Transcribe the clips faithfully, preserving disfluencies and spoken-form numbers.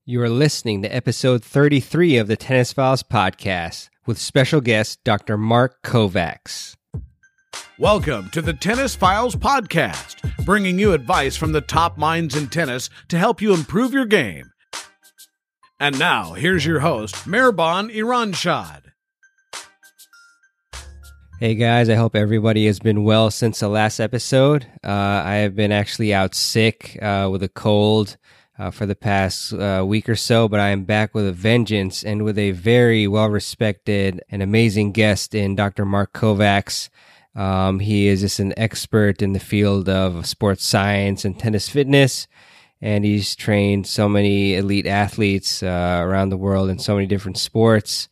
You are listening to episode thirty-three of the Tennis Files podcast with special guest Doctor Mark Kovacs. Welcome to the Tennis Files podcast, bringing you advice from the top minds in tennis to help you improve your game. And now, here's your host, Mehrban Iranshad. Hey guys, I hope everybody has been well since the last episode. Uh, I have been actually out sick uh, with a cold uh, for the past uh, week or so, but I am back with a vengeance and with a very well-respected and amazing guest in Doctor Mark Kovacs. Um, he is just an expert in the field of sports science and tennis fitness, and he's trained so many elite athletes uh, around the world in so many different sports.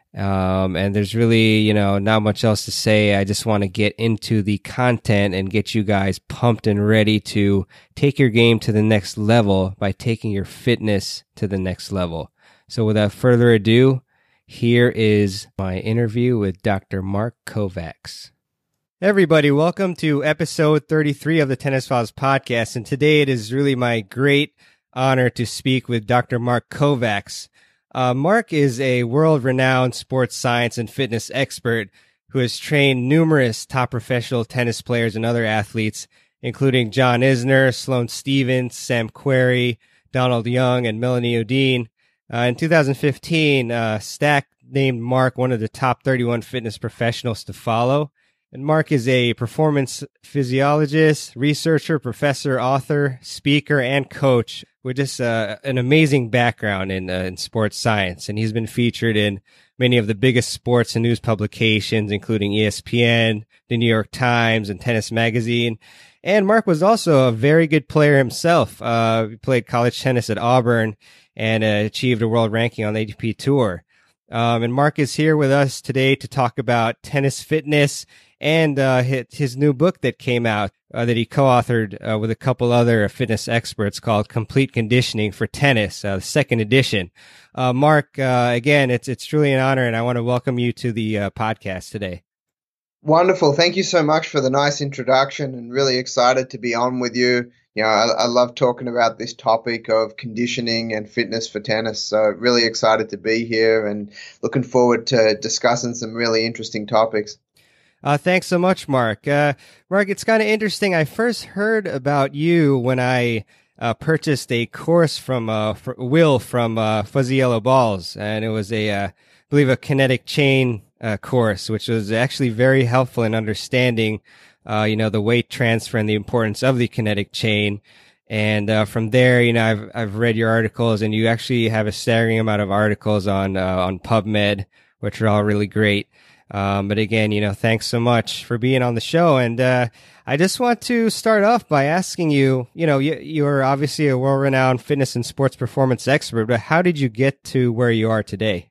Um, and there's really, you know, not much else to say. I just want to get into the content and get you guys pumped and ready to take your game to the next level by taking your fitness to the next level. So without further ado, here is my interview with Doctor Mark Kovacs. Everybody, welcome to episode thirty-three of the Tennis Files podcast. And today it is really my great honor to speak with Doctor Mark Kovacs. Uh, Mark is a world-renowned sports science and fitness expert who has trained numerous top professional tennis players and other athletes, including John Isner, Sloane Stephens, Sam Querrey, Donald Young, and Melanie Oudin. Uh, in two thousand fifteen, uh, Stack named Mark one of the top thirty-one fitness professionals to follow. And Mark is a performance physiologist, researcher, professor, author, speaker, and coach with just uh, an amazing background in, uh, in sports science. And he's been featured in many of the biggest sports and news publications, including E S P N, the New York Times, and Tennis Magazine. And Mark was also a very good player himself. Uh, he played college tennis at Auburn and uh, achieved a world ranking on the A T P Tour. Um, and Mark is here with us today to talk about tennis fitness and uh, his new book that came out uh, that he co-authored uh, with a couple other fitness experts called Complete Conditioning for Tennis, uh, the second edition. Uh, Mark, uh, again, it's it's truly an honor, and I want to welcome you to the uh, podcast today. Wonderful. Thank you so much for the nice introduction, and really excited to be on with you. You know, I, I love talking about this topic of conditioning and fitness for tennis. So really excited to be here and looking forward to discussing some really interesting topics. Uh, thanks so much, Mark. Uh, Mark, it's kind of interesting. I first heard about you when I uh, purchased a course from uh, Will from uh, Fuzzy Yellow Balls, and it was a, uh, I believe, a kinetic chain uh, course, which was actually very helpful in understanding, uh, you know, the weight transfer and the importance of the kinetic chain. And uh, from there, you know, I've I've read your articles, and you actually have a staggering amount of articles on uh, on PubMed, which are all really great. Um, but again, you know, thanks so much for being on the show. And, uh, I just want to start off by asking you, you know, you, you're obviously a world-renowned fitness and sports performance expert, but how did you get to where you are today?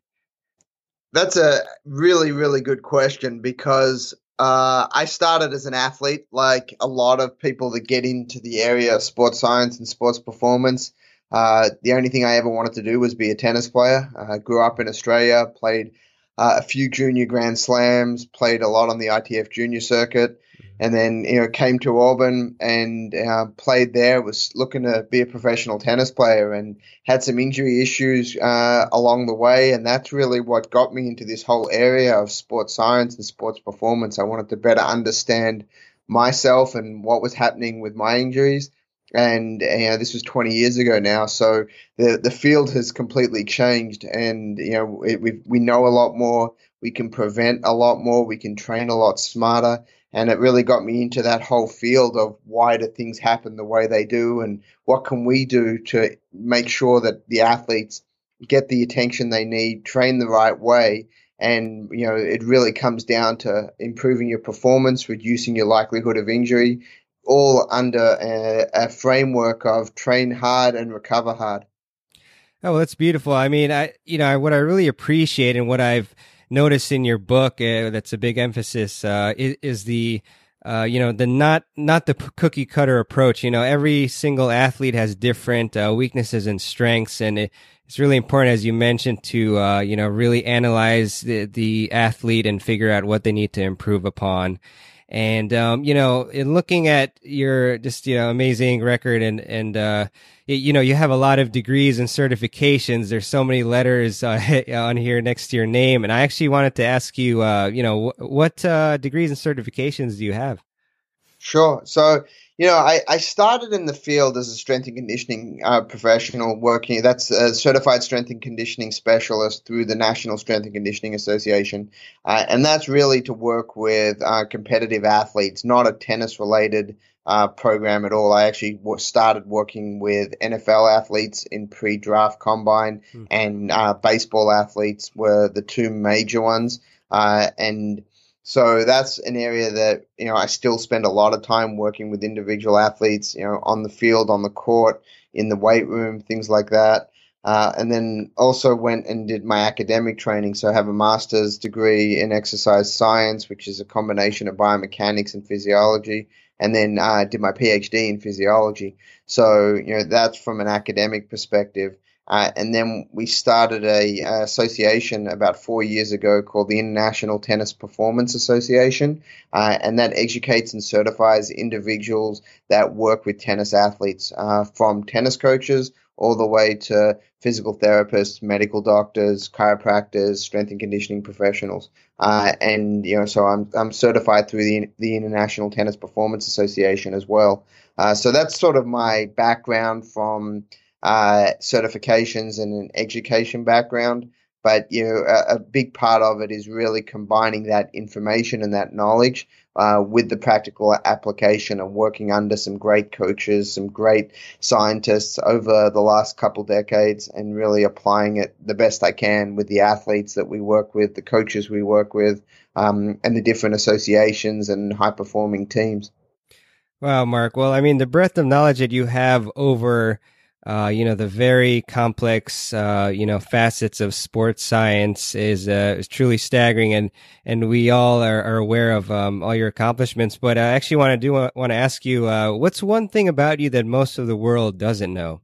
That's a really, really good question because, uh, I started as an athlete, like a lot of people that get into the area of sports science and sports performance. Uh, the only thing I ever wanted to do was be a tennis player. I grew up in Australia, played Uh, a few junior Grand Slams, played a lot on the I T F junior circuit, and then, you know, came to Auburn and uh, played there, was looking to be a professional tennis player and had some injury issues uh, along the way. And that's really what got me into this whole area of sports science and sports performance. I wanted to better understand myself and what was happening with my injuries. And, you know, this was twenty years ago now. So the, the field has completely changed, and, you know, it, we, we know a lot more. We can prevent a lot more. We can train a lot smarter. And it really got me into that whole field of why do things happen the way they do, and what can we do to make sure that the athletes get the attention they need, train the right way. And, you know, it really comes down to improving your performance, reducing your likelihood of injury, all under a, a framework of train hard and recover hard. Oh, well, that's beautiful. I mean, I, you know, what I really appreciate and what I've noticed in your book, uh, that's a big emphasis, uh, is, is the, uh, you know, the not, not the cookie cutter approach. You know, every single athlete has different uh, weaknesses and strengths, and it, it's really important, as you mentioned, to, uh, you know, really analyze the, the athlete and figure out what they need to improve upon. And, um, you know, in looking at your just, you know, amazing record and, and, uh, y- you know, you have a lot of degrees and certifications. There's so many letters uh, on here next to your name. And I actually wanted to ask you, uh, you know, wh- what, uh, degrees and certifications do you have? Sure. So, you know, I, I started in the field as a strength and conditioning uh, professional working, that's a certified strength and conditioning specialist through the National Strength and Conditioning Association. Uh, and that's really to work with uh, competitive athletes, not a tennis related uh, program at all. I actually w- started working with N F L athletes in pre draft combine, Hmm. and uh, baseball athletes were the two major ones. Uh, and So that's an area that, you know, I still spend a lot of time working with individual athletes, you know, on the field, on the court, in the weight room, things like that. Uh, and then also went and did my academic training. So I have a master's degree in exercise science, which is a combination of biomechanics and physiology. And then I uh, did my PhD in physiology. So, you know, that's from an academic perspective. Uh, and then we started a, a association about four years ago called the International Tennis Performance Association, uh, and that educates and certifies individuals that work with tennis athletes, uh, from tennis coaches all the way to physical therapists, medical doctors, chiropractors, strength and conditioning professionals. Uh, and you know, so I'm I'm certified through the the International Tennis Performance Association as well. Uh, so that's sort of my background from uh, certifications and an education background. But you know, a, a big part of it is really combining that information and that knowledge uh, with the practical application of working under some great coaches, some great scientists over the last couple decades, and really applying it the best I can with the athletes that we work with, the coaches we work with, um, and the different associations and high performing teams. Wow, Mark. Well, I mean, the breadth of knowledge that you have over, uh, you know, the very complex, uh, you know, facets of sports science is, uh, is truly staggering. And, and we all are, are aware of, um, all your accomplishments. But I actually want to do, want to ask you, uh, what's one thing about you that most of the world doesn't know?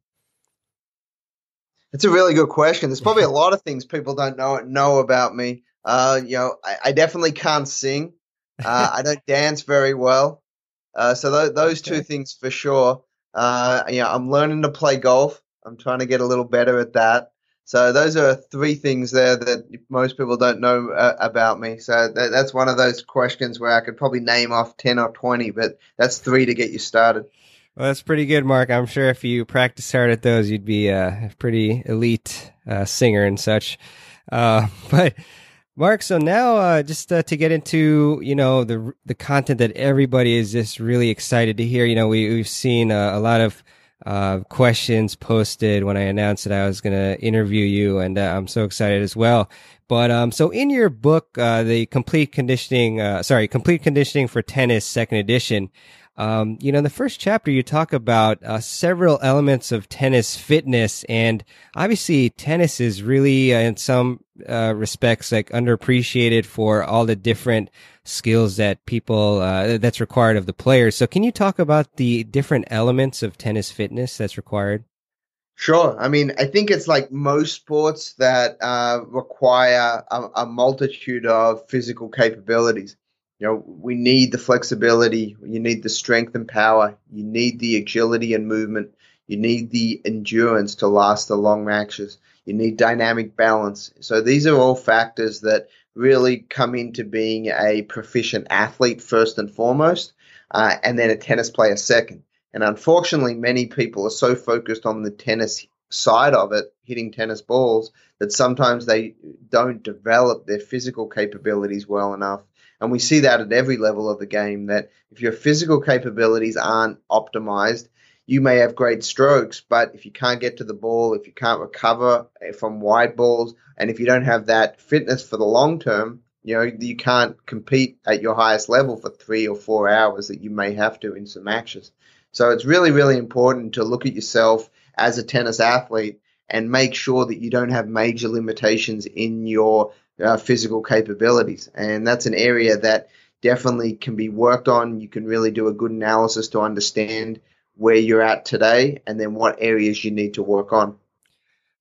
It's a really good question. There's probably a lot of things people don't know know about me. Uh, you know, I, I definitely can't sing. Uh, I don't dance very well. Uh, so th- those two Okay. things for sure. Uh, you know, I'm learning to play golf. I'm trying to get a little better at that. So those are three things there that most people don't know uh, about me. So that, that's one of those questions where I could probably name off ten or twenty, but that's three to get you started. Well, that's pretty good, Mark. I'm sure if you practice hard at those, you'd be a pretty elite uh, singer and such. Uh, but Mark, so now uh, just uh, to get into, you know, the the content that everybody is just really excited to hear. You know, we we've seen uh, a lot of uh, questions posted when I announced that I was going to interview you, and uh, I'm so excited as well. But um, so in your book, uh, the complete conditioning, uh, sorry, complete conditioning for tennis, second edition. Um, you know, in the first chapter, you talk about uh, several elements of tennis fitness, and obviously, tennis is really, uh, in some uh, respects, like underappreciated for all the different skills that people uh, that's required of the players. So, can you talk about the different elements of tennis fitness that's required? Sure. I mean, I think it's like most sports that uh, require a, a multitude of physical capabilities. You know, we need the flexibility, you need the strength and power, you need the agility and movement, you need the endurance to last the long matches, you need dynamic balance. So these are all factors that really come into being a proficient athlete first and foremost, uh, and then a tennis player second. And unfortunately, many people are so focused on the tennis side of it, hitting tennis balls, that sometimes they don't develop their physical capabilities well enough. And we see that at every level of the game, that if your physical capabilities aren't optimized, you may have great strokes, but if you can't get to the ball, if you can't recover from wide balls, and if you don't have that fitness for the long term, you know, you can't compete at your highest level for three or four hours that you may have to in some matches. So it's really, really important to look at yourself as a tennis athlete and make sure that you don't have major limitations in your uh, physical capabilities. And that's an area that definitely can be worked on. You can really do a good analysis to understand where you're at today and then what areas you need to work on.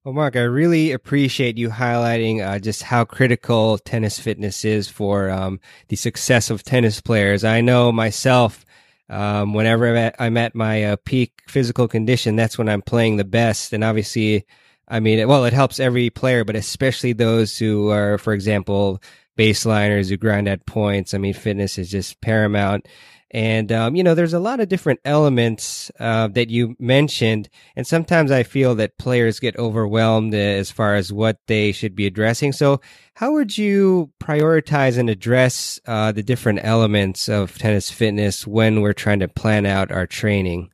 Well, Mark, I really appreciate you highlighting uh, just how critical tennis fitness is for um, the success of tennis players. I know myself, um, whenever I'm at, I'm at my uh, peak physical condition, that's when I'm playing the best. And obviously, I mean, well, it helps every player, but especially those who are, for example, baseliners who grind at points. I mean, fitness is just paramount. And, um, you know, there's a lot of different elements uh, that you mentioned. And sometimes I feel that players get overwhelmed as far as what they should be addressing. So how would you prioritize and address uh, the different elements of tennis fitness when we're trying to plan out our training?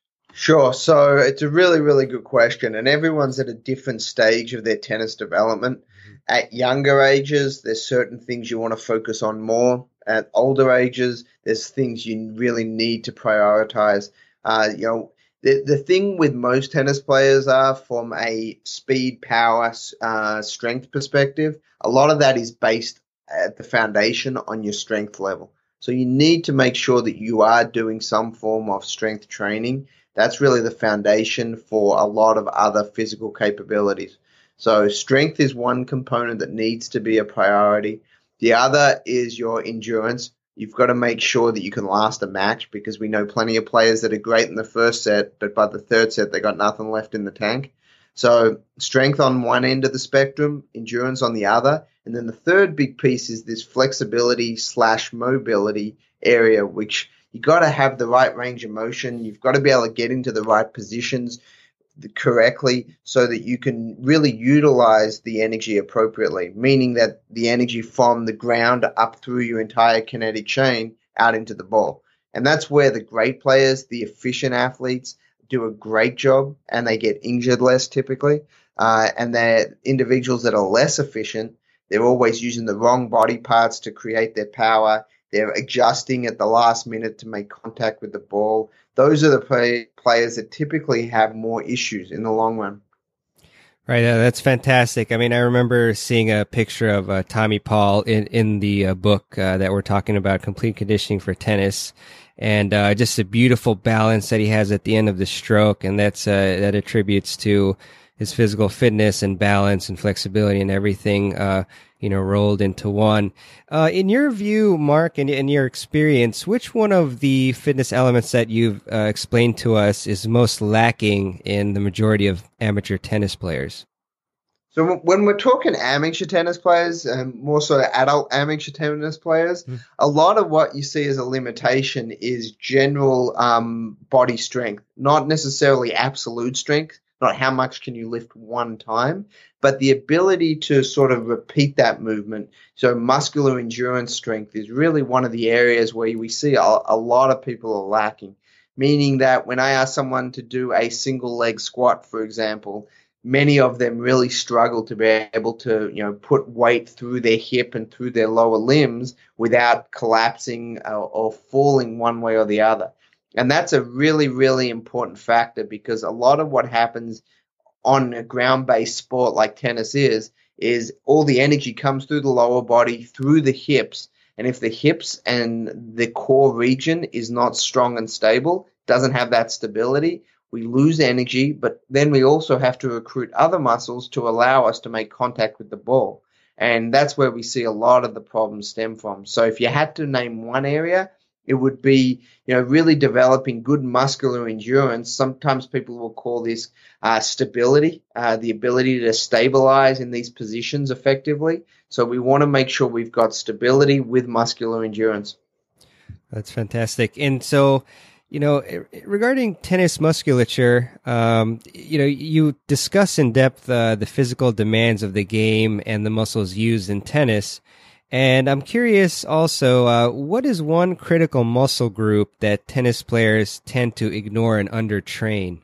Sure. So it's a really, really good question. And everyone's at a different stage of their tennis development. Mm-hmm. At younger ages, there's certain things you want to focus on more. At older ages, there's things you really need to prioritize. Uh, you know, the, the thing with most tennis players are from a speed, power, uh, strength perspective, a lot of that is based at the foundation on your strength level. So you need to make sure that you are doing some form of strength training. That's really the foundation for a lot of other physical capabilities. So strength is one component that needs to be a priority. The other is your endurance. You've got to make sure that you can last a match, because we know plenty of players that are great in the first set, but by the third set, they got nothing left in the tank. So strength on one end of the spectrum, endurance on the other. And then the third big piece is this flexibility slash mobility area, which you got to have the right range of motion. You've got to be able to get into the right positions correctly so that you can really utilize the energy appropriately, meaning that the energy from the ground up through your entire kinetic chain out into the ball. And that's where the great players, the efficient athletes, do a great job, and they get injured less typically. Uh, and they're individuals that are less efficient. They're always using the wrong body parts to create their power. They're adjusting at the last minute to make contact with the ball. Those are the play, players that typically have more issues in the long run. Right, uh, that's fantastic. I mean, I remember seeing a picture of uh, Tommy Paul in, in the uh, book uh, that we're talking about, Complete Conditioning for Tennis, and uh, just a beautiful balance that he has at the end of the stroke, and that's uh, that attributes to his physical fitness and balance and flexibility and everything, uh, you know, rolled into one. Uh, in your view, Mark, and in your experience, which one of the fitness elements that you've uh, explained to us is most lacking in the majority of amateur tennis players? So when we're talking amateur tennis players, and more so adult amateur tennis players, mm. a lot of what you see as a limitation is general um, body strength, not necessarily absolute strength. Not how much can you lift one time, but the ability to sort of repeat that movement. So muscular endurance strength is really one of the areas where we see a, a lot of people are lacking, meaning that when I ask someone to do a single leg squat, for example, many of them really struggle to be able to, you know, put weight through their hip and through their lower limbs without collapsing or, or falling one way or the other. And that's a really, really important factor, because a lot of what happens on a ground-based sport like tennis is, is all the energy comes through the lower body, through the hips. And if the hips and the core region is not strong and stable, doesn't have that stability, we lose energy, but then we also have to recruit other muscles to allow us to make contact with the ball. And that's where we see a lot of the problems stem from. So if you had to name one area, it would be, you know, really developing good muscular endurance. Sometimes people will call this uh, stability, uh, the ability to stabilize in these positions effectively. So we want to make sure we've got stability with muscular endurance. That's fantastic. And so, you know, regarding tennis musculature, um, you know, you discuss in depth uh, the physical demands of the game and the muscles used in tennis. And I'm curious also, uh, what is one critical muscle group that tennis players tend to ignore and undertrain?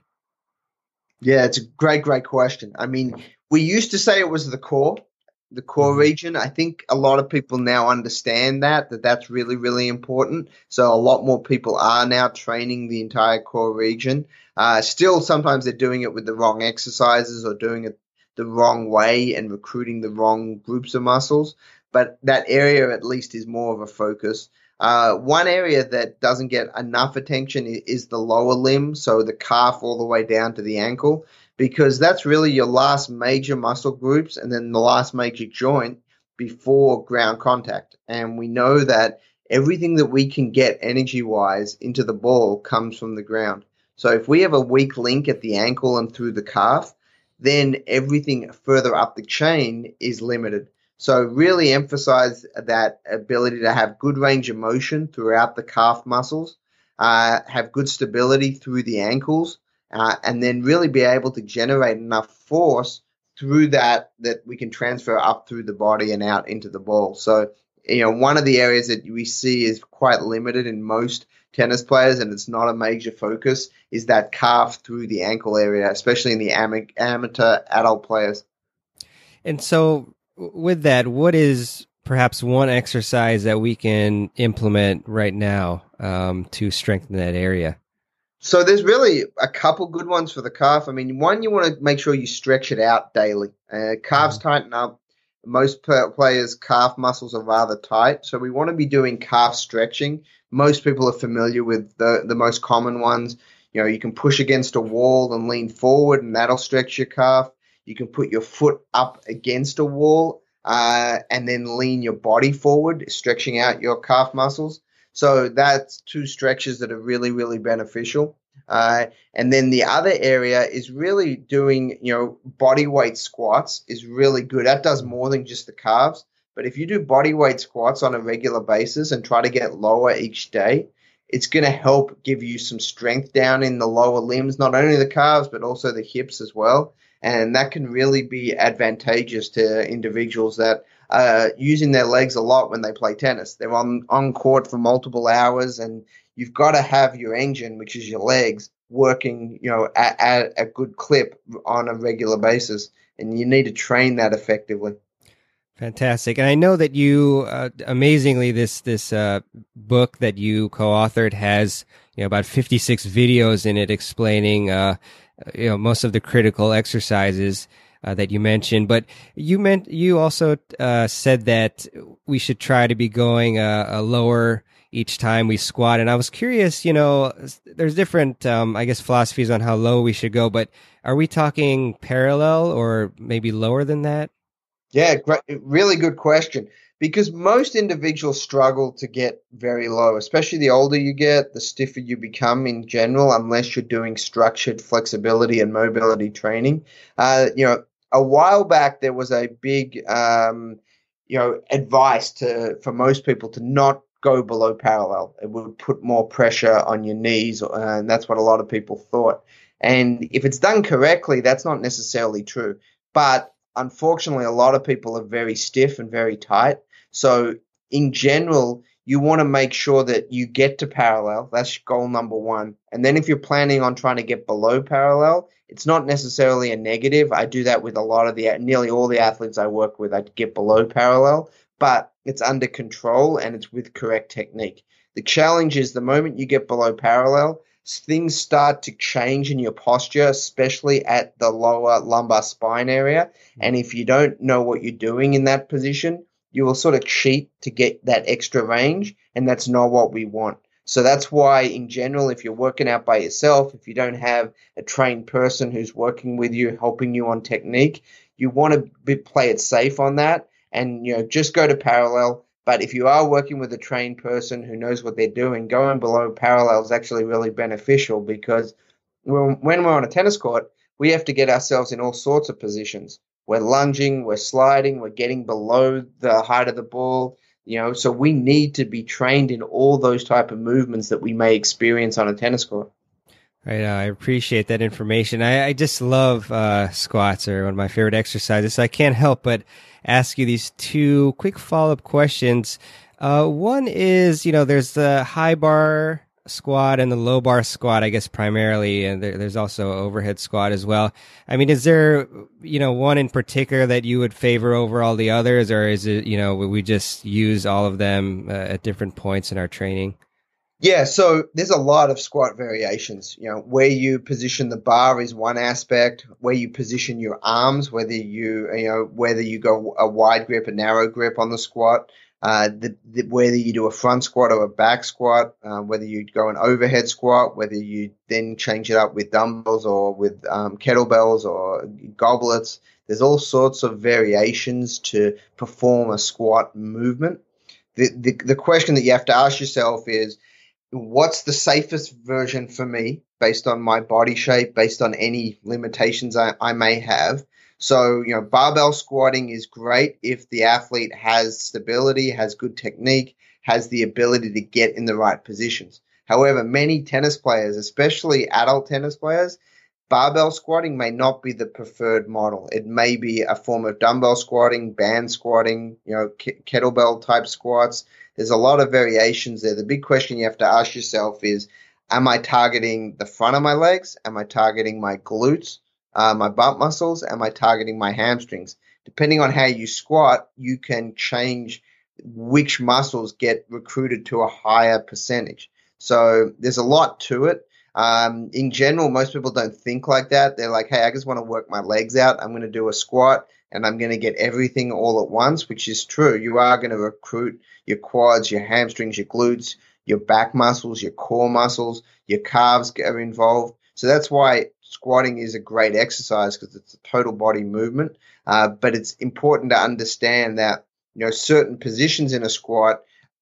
Yeah, it's a great, great question. I mean, we used to say it was the core, the core mm-hmm. region. I think a lot of people now understand that, that that's really, really important. So a lot more people are now training the entire core region. Uh, still, sometimes they're doing it with the wrong exercises or doing it the wrong way and recruiting the wrong groups of muscles. But that area at least is more of a focus. Uh, one area that doesn't get enough attention is, is the lower limb, so the calf all the way down to the ankle. because that's really your last major muscle groups and then the last major joint before ground contact. And we know that everything that we can get energy-wise into the ball comes from the ground. So if we have a weak link at the ankle and through the calf, then everything further up the chain is limited. So really emphasize that ability to have good range of motion throughout the calf muscles, uh, have good stability through the ankles, uh, and then really be able to generate enough force through that that we can transfer up through the body and out into the ball. So, you know, one of the areas that we see is quite limited in most tennis players, and it's not a major focus, is that calf through the ankle area, especially in the am- amateur adult players. And so with that, what is perhaps one exercise that we can implement right now um, to strengthen that area? So there's really a couple good ones for the calf. I mean, one, you want to make sure you stretch it out daily. Uh, calves mm-hmm. tighten up. Most players' calf muscles are rather tight, so we want to be doing calf stretching. Most people are familiar with the, the most common ones. You know, you can push against a wall and lean forward, and that'll stretch your calf. You can put your foot up against a wall uh, and then lean your body forward, stretching out your calf muscles. So that's two stretches that are really, really beneficial. Uh, and then the other area is really doing, you know, body weight squats is really good. That does more than just the calves. But if you do body weight squats on a regular basis and try to get lower each day, it's going to help give you some strength down in the lower limbs, not only the calves, but also the hips as well. And that can really be advantageous to individuals that are using their legs a lot when they play tennis. They're on, on court for multiple hours, and you've got to have your engine, which is your legs, working, you know, at, at a good clip on a regular basis. And you need to train that effectively. Fantastic. And I know that you, uh, amazingly, this this uh, book that you co-authored has, you know, about fifty-six videos in it explaining, uh, you know, most of the critical exercises uh, that you mentioned. But you meant you also uh, said that we should try to be going a, a lower each time we squat. And I was curious, you know, there's different, um, I guess, philosophies on how low we should go. But are we talking parallel or maybe lower than that? Yeah, great, really good question, because most individuals struggle to get very low, especially the older you get, the stiffer you become in general, unless you're doing structured flexibility and mobility training. Uh, you know, a while back, there was a big, um, you know, advice to for most people to not go below parallel. It would put more pressure on your knees, and that's what a lot of people thought. And if it's done correctly, that's not necessarily true. But unfortunately, a lot of people are very stiff and very tight. So in general, you want to make sure that you get to parallel. That's goal number one. And then if you're planning on trying to get below parallel, it's not necessarily a negative. I do that with a lot of the, nearly all the athletes I work with. I get below parallel, but it's under control and it's with correct technique. The challenge is the moment you get below parallel, things start to change in your posture, especially at the lower lumbar spine area. And if you don't know what you're doing in that position, you will sort of cheat to get that extra range, and that's not what we want. So that's why, in general, if you're working out by yourself, if you don't have a trained person who's working with you, helping you on technique, you want to be, play it safe on that and, you know, just go to parallel. But if you are working with a trained person who knows what they're doing, going below parallel is actually really beneficial, because when we're on a tennis court, we have to get ourselves in all sorts of positions. We're lunging, we're sliding, we're getting below the height of the ball, you know, so we need to be trained in all those type of movements that we may experience on a tennis court. Right, uh, I appreciate that information. I, I just love uh, squats, are one of my favorite exercises, so I can't help but ask you these two quick follow-up questions. Uh, one is, you know, there's the high bar squat and the low bar squat, I guess, primarily, and there, there's also overhead squat as well. I mean, is there, you know, one in particular that you would favor over all the others, or is it, you know, we just use all of them uh, at different points in our training? Yeah, so there's a lot of squat variations. You know, where you position the bar is one aspect. Where you position your arms, whether you you know whether you go a wide grip, a narrow grip on the squat, Uh, the, the, whether you do a front squat or a back squat, uh, whether you go an overhead squat, whether you then change it up with dumbbells or with um, kettlebells or goblets, there's all sorts of variations to perform a squat movement. The, the, the question that you have to ask yourself is, what's the safest version for me based on my body shape, based on any limitations I, I may have? So, you know, barbell squatting is great if the athlete has stability, has good technique, has the ability to get in the right positions. However, many tennis players, especially adult tennis players, barbell squatting may not be the preferred model. It may be a form of dumbbell squatting, band squatting, you know, k- kettlebell type squats. There's a lot of variations there. The big question you have to ask yourself is, am I targeting the front of my legs? Am I targeting my glutes? Uh, my bump muscles? Am I targeting my hamstrings? Depending on how you squat, you can change which muscles get recruited to a higher percentage. So there's a lot to it. Um, in general, most people don't think like that. They're like, hey, I just want to work my legs out. I'm going to do a squat and I'm going to get everything all at once, which is true. You are going to recruit your quads, your hamstrings, your glutes, your back muscles, your core muscles, your calves are involved. So that's why squatting is a great exercise, because it's a total body movement. Uh, but it's important to understand that, you know, certain positions in a squat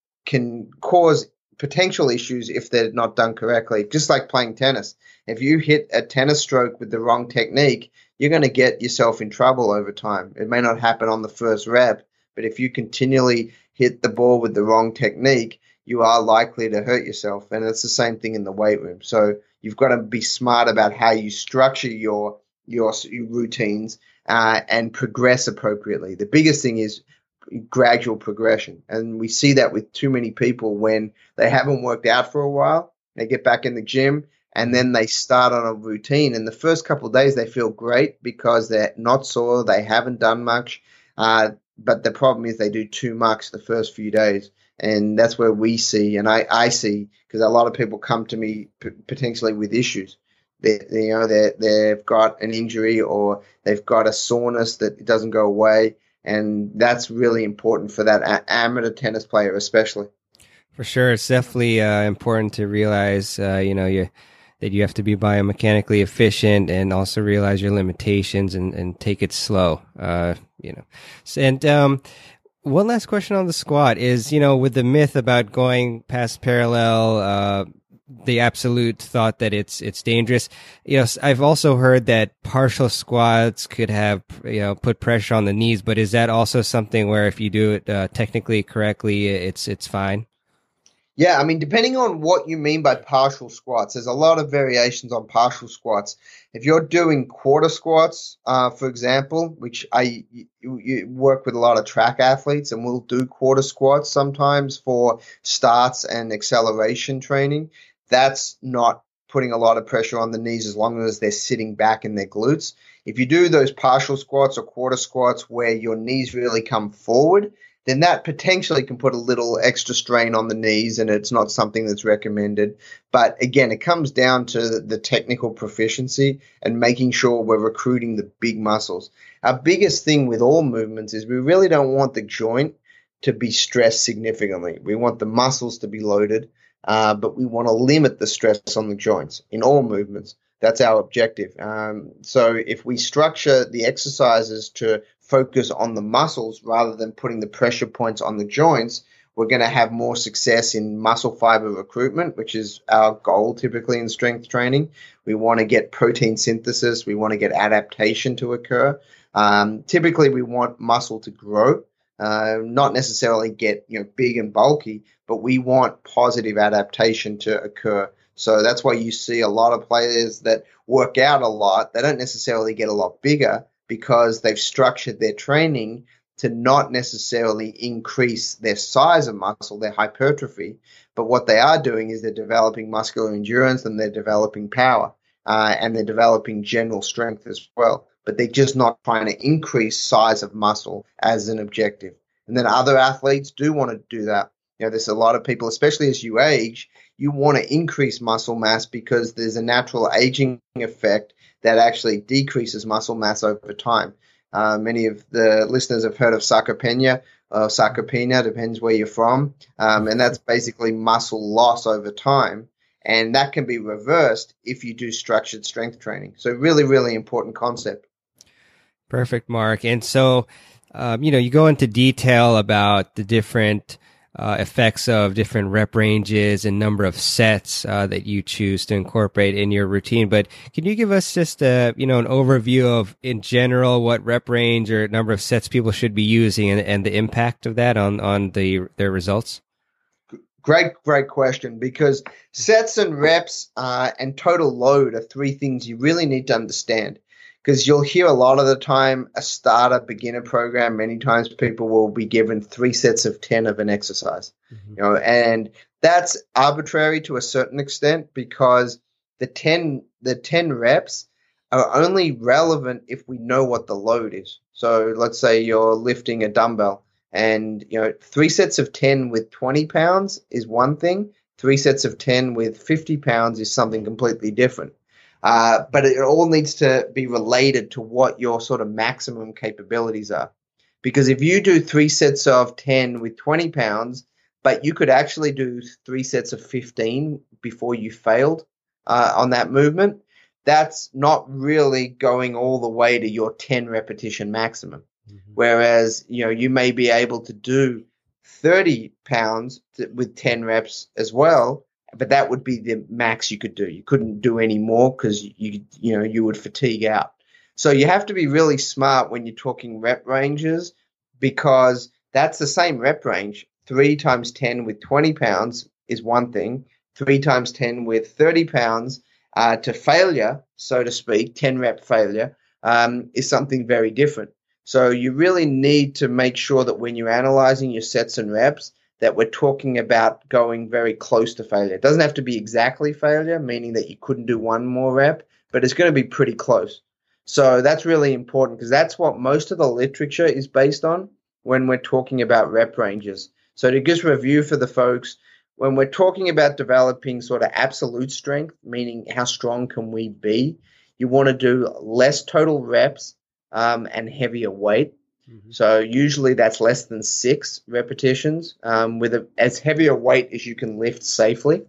can cause potential issues if they're not done correctly. Just like playing tennis. If you hit a tennis stroke with the wrong technique, you're going to get yourself in trouble over time. It may not happen on the first rep, but if you continually hit the ball with the wrong technique, you are likely to hurt yourself. And it's the same thing in the weight room. So you've got to be smart about how you structure your your, your routines uh, and progress appropriately. The biggest thing is gradual progression. And we see that with too many people when they haven't worked out for a while. They get back in the gym and then they start on a routine. And the first couple of days they feel great because they're not sore, they haven't done much. Uh, but the problem is they do too much the first few days. And that's where we see, and I, I see, because a lot of people come to me p- potentially with issues. They, they, you know, they they've got an injury or they've got a soreness that doesn't go away, and that's really important for that a- amateur tennis player, especially. For sure, it's definitely uh, important to realize, uh, you know, you that you have to be biomechanically efficient, and also realize your limitations and, and take it slow. Uh, you know, and um. One last question on the squat is, you know, with the myth about going past parallel, uh, the absolute thought that it's it's dangerous. You know, I've also heard that partial squats could have, you know, put pressure on the knees. But is that also something where if you do it uh, technically correctly, it's it's fine? Yeah, I mean, depending on what you mean by partial squats, there's a lot of variations on partial squats. If you're doing quarter squats, uh, for example, which I you, you work with a lot of track athletes, and we'll do quarter squats sometimes for starts and acceleration training, that's not putting a lot of pressure on the knees as long as they're sitting back in their glutes. If you do those partial squats or quarter squats where your knees really come forward, then that potentially can put a little extra strain on the knees, and it's not something that's recommended. But again, it comes down to the technical proficiency and making sure we're recruiting the big muscles. Our biggest thing with all movements is we really don't want the joint to be stressed significantly. We want the muscles to be loaded, uh, but we want to limit the stress on the joints in all movements. That's our objective. Um, so if we structure the exercises to focus on the muscles rather than putting the pressure points on the joints, we're going to have more success in muscle fiber recruitment, which is our goal typically in strength training. We want to get protein synthesis. We want to get adaptation to occur. Um, typically, we want muscle to grow, uh, not necessarily get, you know, big and bulky, but we want positive adaptation to occur. So that's why you see a lot of players that work out a lot. They don't necessarily get a lot bigger because they've structured their training to not necessarily increase their size of muscle, their hypertrophy. But what they are doing is they're developing muscular endurance, and they're developing power, uh, and they're developing general strength as well. But they're just not trying to increase size of muscle as an objective. And then other athletes do want to do that. You know, there's a lot of people, especially as you age, you want to increase muscle mass because there's a natural aging effect that actually decreases muscle mass over time. Uh, many of the listeners have heard of sarcopenia, uh, sarcopenia, depends where you're from. Um, and that's basically muscle loss over time. And that can be reversed if you do structured strength training. So really, really important concept. Perfect, Mark. And so, um, you know, you go into detail about the different uh, effects of different rep ranges and number of sets uh, that you choose to incorporate in your routine. But can you give us just a, you know, an overview of, in general, what rep range or number of sets people should be using and, and the impact of that on, on the their results? Great, great question, because sets and reps uh, and total load are three things you really need to understand. Because you'll hear a lot of the time a starter beginner program, many times people will be given three sets of ten of an exercise. Mm-hmm. You know, and that's arbitrary to a certain extent, because the ten the ten reps are only relevant if we know what the load is. So let's say you're lifting a dumbbell, and you know three sets of ten with twenty pounds is one thing. Three sets of ten with fifty pounds is something completely different. Uh, but it all needs to be related to what your sort of maximum capabilities are. Because if you do three sets of ten with twenty pounds, but you could actually do three sets of fifteen before you failed uh, on that movement, that's not really going all the way to your ten repetition maximum. Mm-hmm. Whereas, you know, you may be able to do thirty pounds with ten reps as well, but that would be the max you could do. You couldn't do any more because you you know you would fatigue out. So you have to be really smart when you're talking rep ranges, because that's the same rep range. Three times ten with twenty pounds is one thing. Three times ten with thirty pounds uh, to failure, so to speak, ten rep failure, um, is something very different. So you really need to make sure that when you're analyzing your sets and reps, that we're talking about going very close to failure. It doesn't have to be exactly failure, meaning that you couldn't do one more rep, but it's going to be pretty close. So that's really important, because that's what most of the literature is based on when we're talking about rep ranges. So to just review for the folks, when we're talking about developing sort of absolute strength, meaning how strong can we be, you want to do less total reps um, and heavier weight. Mm-hmm. So usually that's less than six repetitions um, with a, as heavy a weight as you can lift safely.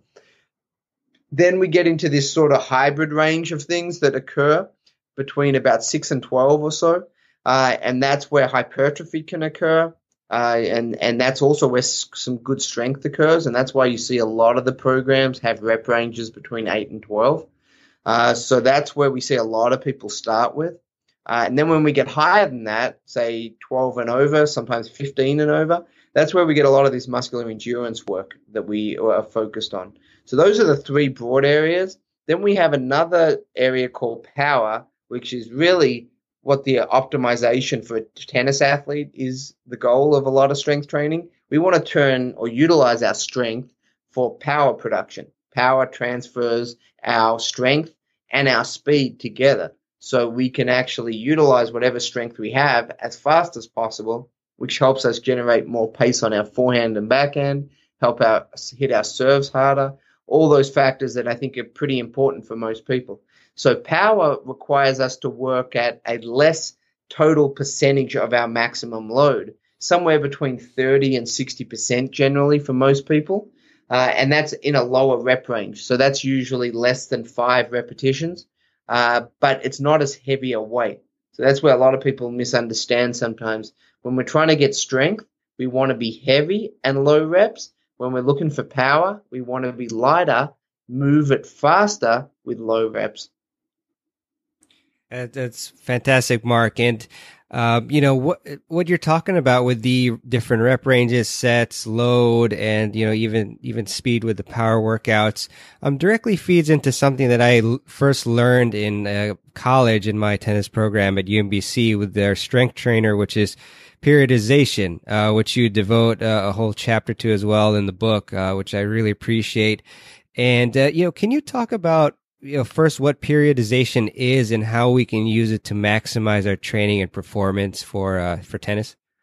Then we get into this sort of hybrid range of things that occur between about six and twelve or so. Uh, and that's where hypertrophy can occur. Uh, and, and that's also where s- some good strength occurs. And that's why you see a lot of the programs have rep ranges between eight and twelve. Uh, so that's where we see a lot of people start with. Uh, and then when we get higher than that, say twelve and over, sometimes fifteen and over, that's where we get a lot of this muscular endurance work that we are focused on. So those are the three broad areas. Then we have another area called power, which is really what the optimization for a tennis athlete is the goal of a lot of strength training. We want to turn or utilize our strength for power production. Power transfers our strength and our speed together, so we can actually utilize whatever strength we have as fast as possible, which helps us generate more pace on our forehand and backhand, help us hit our serves harder, all those factors that I think are pretty important for most people. So power requires us to work at a less total percentage of our maximum load, somewhere between thirty and sixty percent generally for most people, uh, and that's in a lower rep range. So that's usually less than five repetitions. Uh, but it's not as heavy a weight. So that's where a lot of people misunderstand sometimes. When we're trying to get strength, we want to be heavy and low reps. When we're looking for power, we want to be lighter, move it faster with low reps. That's fantastic, Mark. And, uh, you know, what what you're talking about with the different rep ranges, sets, load, and, you know, even even speed with the power workouts um, directly feeds into something that I l- first learned in uh, college in my tennis program at U M B C with their strength trainer, which is periodization, uh, which you devote uh, a whole chapter to as well in the book, uh, which I really appreciate. And, uh, you know, can you talk about you know, first, what periodization is and how we can use it to maximize our training and performance for uh, for tennis?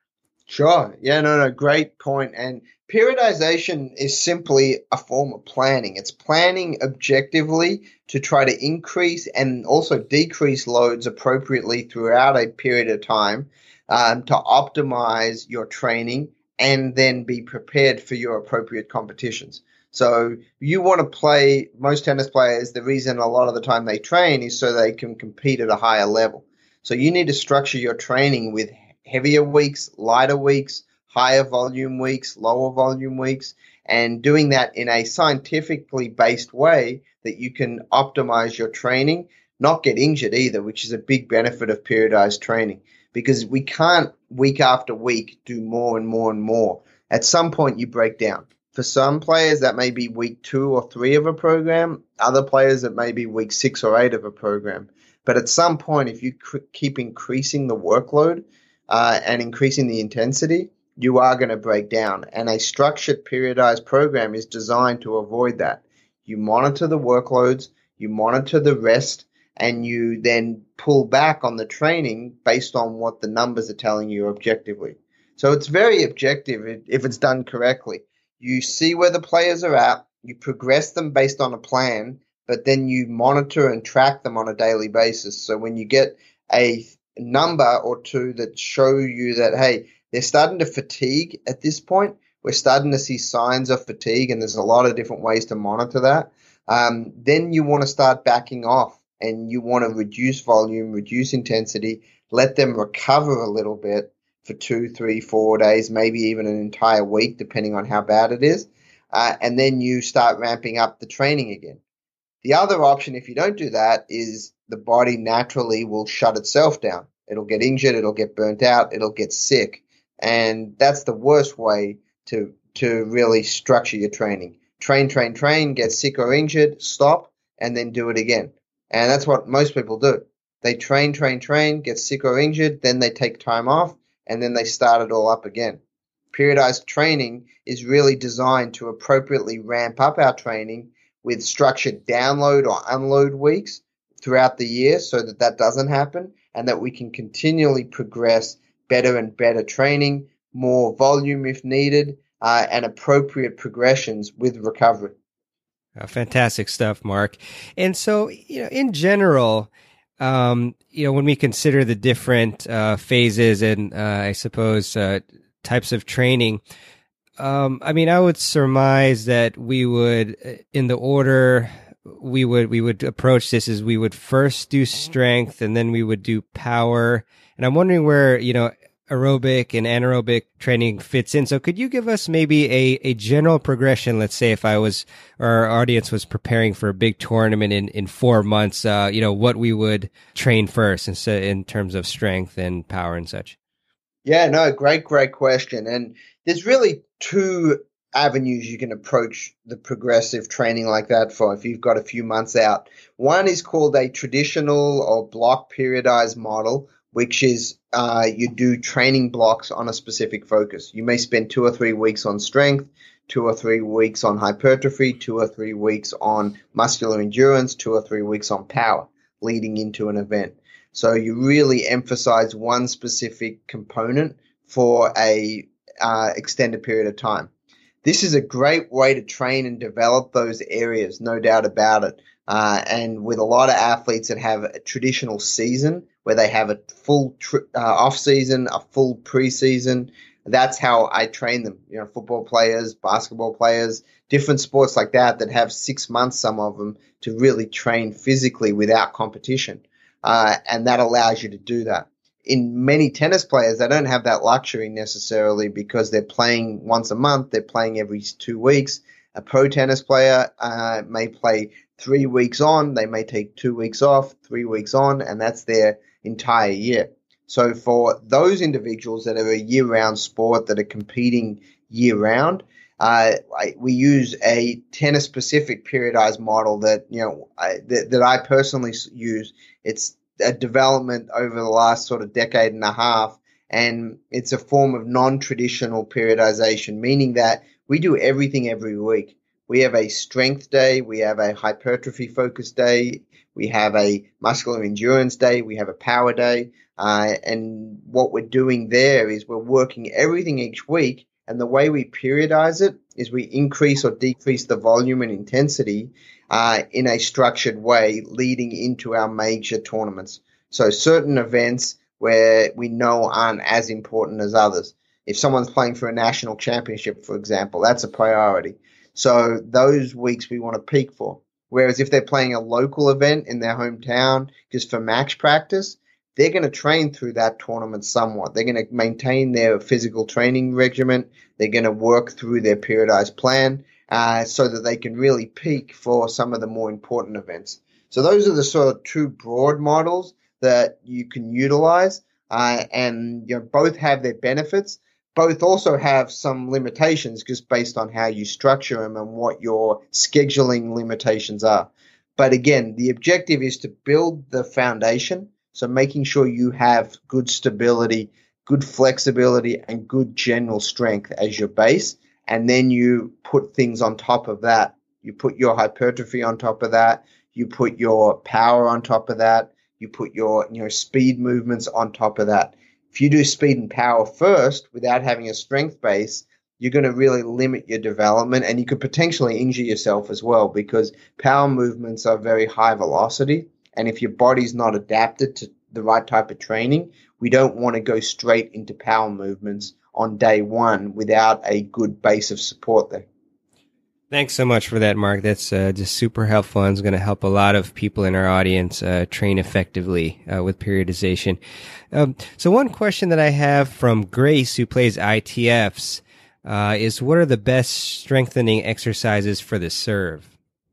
Sure. Yeah, no, no, great point. And periodization is simply a form of planning. It's planning objectively to try to increase and also decrease loads appropriately throughout a period of time um, to optimize your training and then be prepared for your appropriate competitions. So you want to play, most tennis players, the reason a lot of the time they train is so they can compete at a higher level. So you need to structure your training with heavier weeks, lighter weeks, higher volume weeks, lower volume weeks, and doing that in a scientifically based way that you can optimize your training, not get injured either, which is a big benefit of periodized training because we can't week after week do more and more and more. At some point you break down. For some players, that may be week two or three of a program. Other players, it may be week six or eight of a program. But at some point, if you cr- keep increasing the workload, Uh, and increasing the intensity, you are going to break down. And a structured periodized program is designed to avoid that. You monitor the workloads, you monitor the rest, and you then pull back on the training based on what the numbers are telling you objectively. So it's very objective if it's done correctly. You see where the players are at, you progress them based on a plan, but then you monitor and track them on a daily basis. So when you get a number or two that show you that, hey, they're starting to fatigue at this point. We're starting to see signs of fatigue, and there's a lot of different ways to monitor that. Um, then you want to start backing off, and you want to reduce volume, reduce intensity, let them recover a little bit for two, three, four days, maybe even an entire week, depending on how bad it is. Uh, and then you start ramping up the training again. The other option, if you don't do that, is the body naturally will shut itself down. It'll get injured, it'll get burnt out, it'll get sick. And that's the worst way to to really structure your training. Train, train, train, get sick or injured, stop, and then do it again. And that's what most people do. They train, train, train, get sick or injured, then they take time off, and then they start it all up again. Periodized training is really designed to appropriately ramp up our training with structured download or unload weeks throughout the year so that that doesn't happen and that we can continually progress better and better training, more volume if needed, uh, and appropriate progressions with recovery. Uh, fantastic stuff, Mark. And so, you know, in general, um, you know, when we consider the different uh, phases and uh, I suppose uh, types of training, um, I mean, I would surmise that we would, in the order we would we would approach this, is we would first do strength and then we would do power. And I'm wondering where, you know, aerobic and anaerobic training fits in. So could you give us maybe a, a general progression? Let's say if I was, or our audience was preparing for a big tournament in, in four months, uh, you know, what we would train first in, in terms of strength and power and such. Yeah, no, great, great question. And there's really two avenues you can approach the progressive training like that for if you've got a few months out. One is called a traditional or block periodized model, which is uh, you do training blocks on a specific focus. You may spend two or three weeks on strength, two or three weeks on hypertrophy, two or three weeks on muscular endurance, two or three weeks on power leading into an event. So you really emphasize one specific component for a uh, extended period of time. This is a great way to train and develop those areas, no doubt about it. Uh, and with a lot of athletes that have a traditional season where they have a full tr- uh, off season, a full preseason, that's how I train them. You know, football players, basketball players, different sports like that that have six months, some of them, to really train physically without competition. Uh, and that allows you to do that. In many tennis players, they don't have that luxury necessarily because they're playing once a month. They're playing every two weeks. A pro tennis player uh, may play three weeks on. They may take two weeks off, three weeks on, and that's their entire year. So for those individuals that are a year-round sport that are competing year-round, uh, I, we use a tennis-specific periodized model that you know I, that, that I personally use. It's a development over the last sort of decade and a half, and it's a form of non-traditional periodization, meaning that we do everything every week. We have a strength day. We have a hypertrophy focus day. We have a muscular endurance day. We have a power day. Uh, and what we're doing there is we're working everything each week. And the way we periodize it is we increase or decrease the volume and intensity uh, in a structured way leading into our major tournaments. So certain events where we know aren't as important as others. If someone's playing for a national championship, for example, that's a priority. So those weeks we want to peak for. Whereas if they're playing a local event in their hometown just for match practice, they're going to train through that tournament somewhat. They're going to maintain their physical training regimen. They're going to work through their periodized plan uh, so that they can really peak for some of the more important events. So those are the sort of two broad models that you can utilize, uh, and you know, both have their benefits. Both also have some limitations just based on how you structure them and what your scheduling limitations are. But again, the objective is to build the foundation, so making sure you have good stability, good flexibility, and good general strength as your base, and then you put things on top of that. You put your hypertrophy on top of that. You put your power on top of that. You put your you know speed movements on top of that. If you do speed and power first without having a strength base, you're going to really limit your development, and you could potentially injure yourself as well because power movements are very high velocity. And if your body's not adapted to the right type of training, we don't want to go straight into power movements on day one without a good base of support there. Thanks so much for that, Mark. That's uh, just super helpful and is going to help a lot of people in our audience uh, train effectively uh, with periodization. Um, so one question that I have from Grace, who plays I T Fs, uh, is what are the best strengthening exercises for the serve?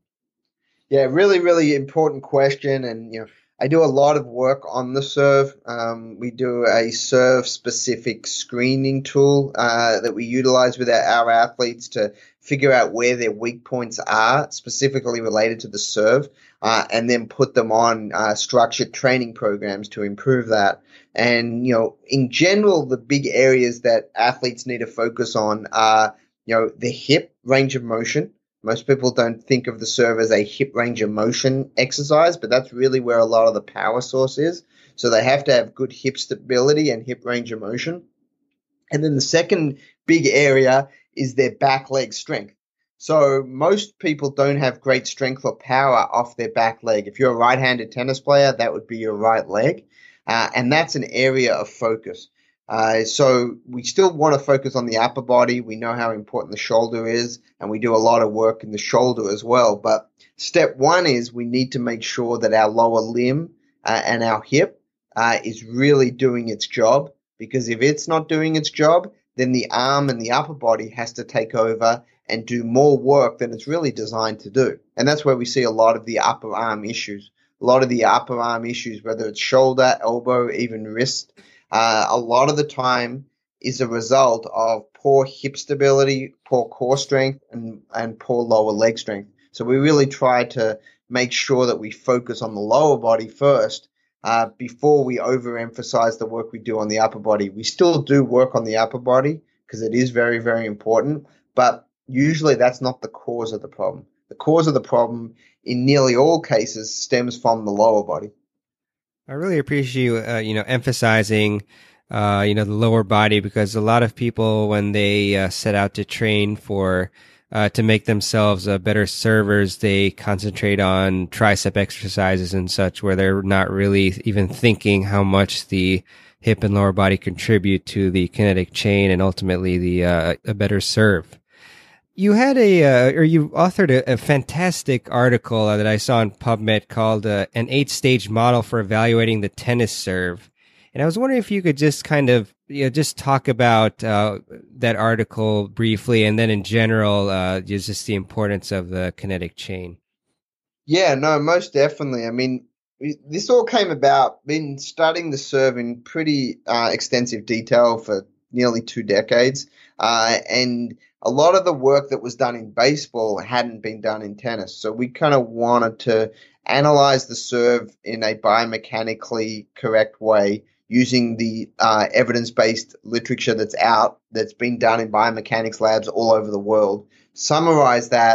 Yeah, really, really important question. And, you know, I do a lot of work on the serve. Um, we do a serve-specific screening tool uh, that we utilize with our, our athletes to figure out where their weak points are, specifically related to the serve, uh, and then put them on uh, structured training programs to improve that. And, you know, in general, the big areas that athletes need to focus on are, you know, the hip range of motion. Most people don't think of the serve as a hip range of motion exercise, but that's really where a lot of the power source is. So they have to have good hip stability and hip range of motion. And then the second big area is their back leg strength. So most people don't have great strength or power off their back leg. If you're a right-handed tennis player, that would be your right leg. Uh, and that's an area of focus. Uh, so we still want to focus on the upper body. We know how important the shoulder is, and we do a lot of work in the shoulder as well. But step one is we need to make sure that our lower limb uh, and our hip uh, is really doing its job, because if it's not doing its job, then the arm and the upper body has to take over and do more work than it's really designed to do. And that's where we see a lot of the upper arm issues. A lot of the upper arm issues, whether it's shoulder, elbow, even wrist, Uh, a lot of the time is a result of poor hip stability, poor core strength, and, and poor lower leg strength. So we really try to make sure that we focus on the lower body first uh, before we overemphasize the work we do on the upper body. We still do work on the upper body because it is very, very important, but usually that's not the cause of the problem. The cause of the problem in nearly all cases stems from the lower body. I really appreciate you, uh, you know, emphasizing, uh, you know, the lower body, because a lot of people, when they uh, set out to train for, uh, to make themselves uh, better servers, they concentrate on tricep exercises and such, where they're not really even thinking how much the hip and lower body contribute to the kinetic chain and ultimately the uh, a better serve. You had a, uh, or you authored a, a fantastic article uh, that I saw on PubMed called uh, An Eight-Stage Model for Evaluating the Tennis Serve. And I was wondering if you could just kind of, you know, just talk about uh, that article briefly, and then in general, uh, just the importance of the kinetic chain. Yeah, no, most definitely. I mean, this all came about, been studying the serve in pretty uh, extensive detail for nearly two decades. Uh, and a lot of the work that was done in baseball hadn't been done in tennis. So we kind of wanted to analyze the serve in a biomechanically correct way using the uh, evidence-based literature that's out, that's been done in biomechanics labs all over the world, summarize that,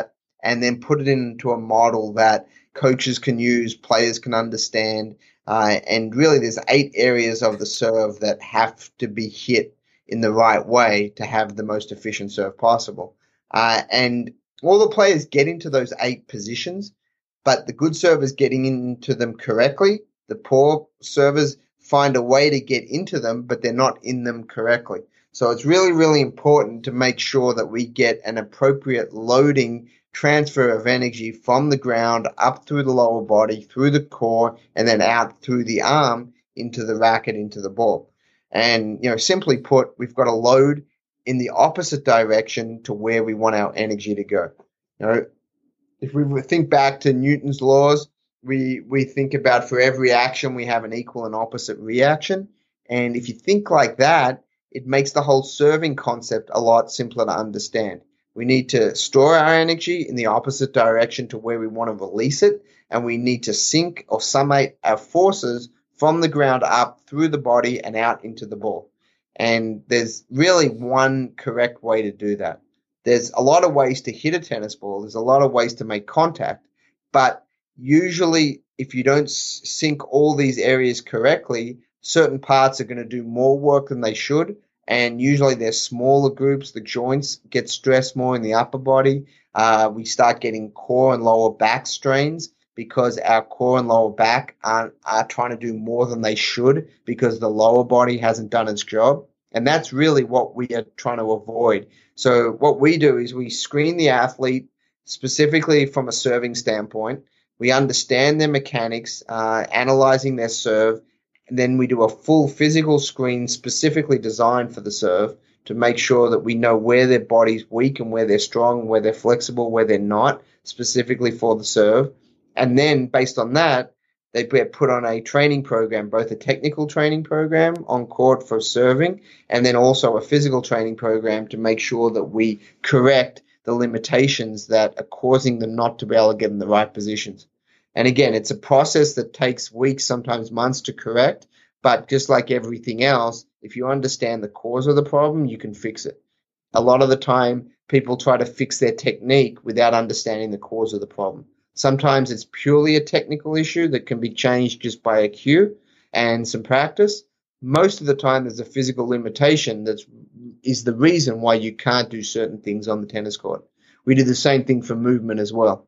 and then put it into a model that coaches can use, players can understand. Uh, and really, there's eight areas of the serve that have to be hit in the right way to have the most efficient serve possible. Uh, and all the players get into those eight positions, but the good servers getting into them correctly, the poor servers find a way to get into them, but they're not in them correctly. So it's really, really important to make sure that we get an appropriate loading transfer of energy from the ground up through the lower body, through the core, and then out through the arm into the racket, into the ball. And, you know, simply put, we've got to load in the opposite direction to where we want our energy to go. You know, if we think back to Newton's laws, we we think about for every action we have an equal and opposite reaction. And if you think like that, it makes the whole serving concept a lot simpler to understand. We need to store our energy in the opposite direction to where we want to release it, and we need to sync or summate our forces from the ground up through the body and out into the ball. And there's really one correct way to do that. There's a lot of ways to hit a tennis ball. There's a lot of ways to make contact. But usually, if you don't sync all these areas correctly, certain parts are going to do more work than they should. And usually they're smaller groups. The joints get stressed more in the upper body. Uh, we start getting core and lower back strains because our core and lower back are, are trying to do more than they should because the lower body hasn't done its job. And that's really what we are trying to avoid. So what we do is we screen the athlete specifically from a serving standpoint. We understand their mechanics, uh, analyzing their serve, and then we do a full physical screen specifically designed for the serve to make sure that we know where their body's weak and where they're strong, where they're flexible, where they're not, specifically for the serve. And then based on that, they get put on a training program, both a technical training program on court for serving, and then also a physical training program to make sure that we correct the limitations that are causing them not to be able to get in the right positions. And again, it's a process that takes weeks, sometimes months to correct. But just like everything else, if you understand the cause of the problem, you can fix it. A lot of the time, people try to fix their technique without understanding the cause of the problem. Sometimes it's purely a technical issue that can be changed just by a cue and some practice. Most of the time, there's a physical limitation that is the reason why you can't do certain things on the tennis court. We do the same thing for movement as well.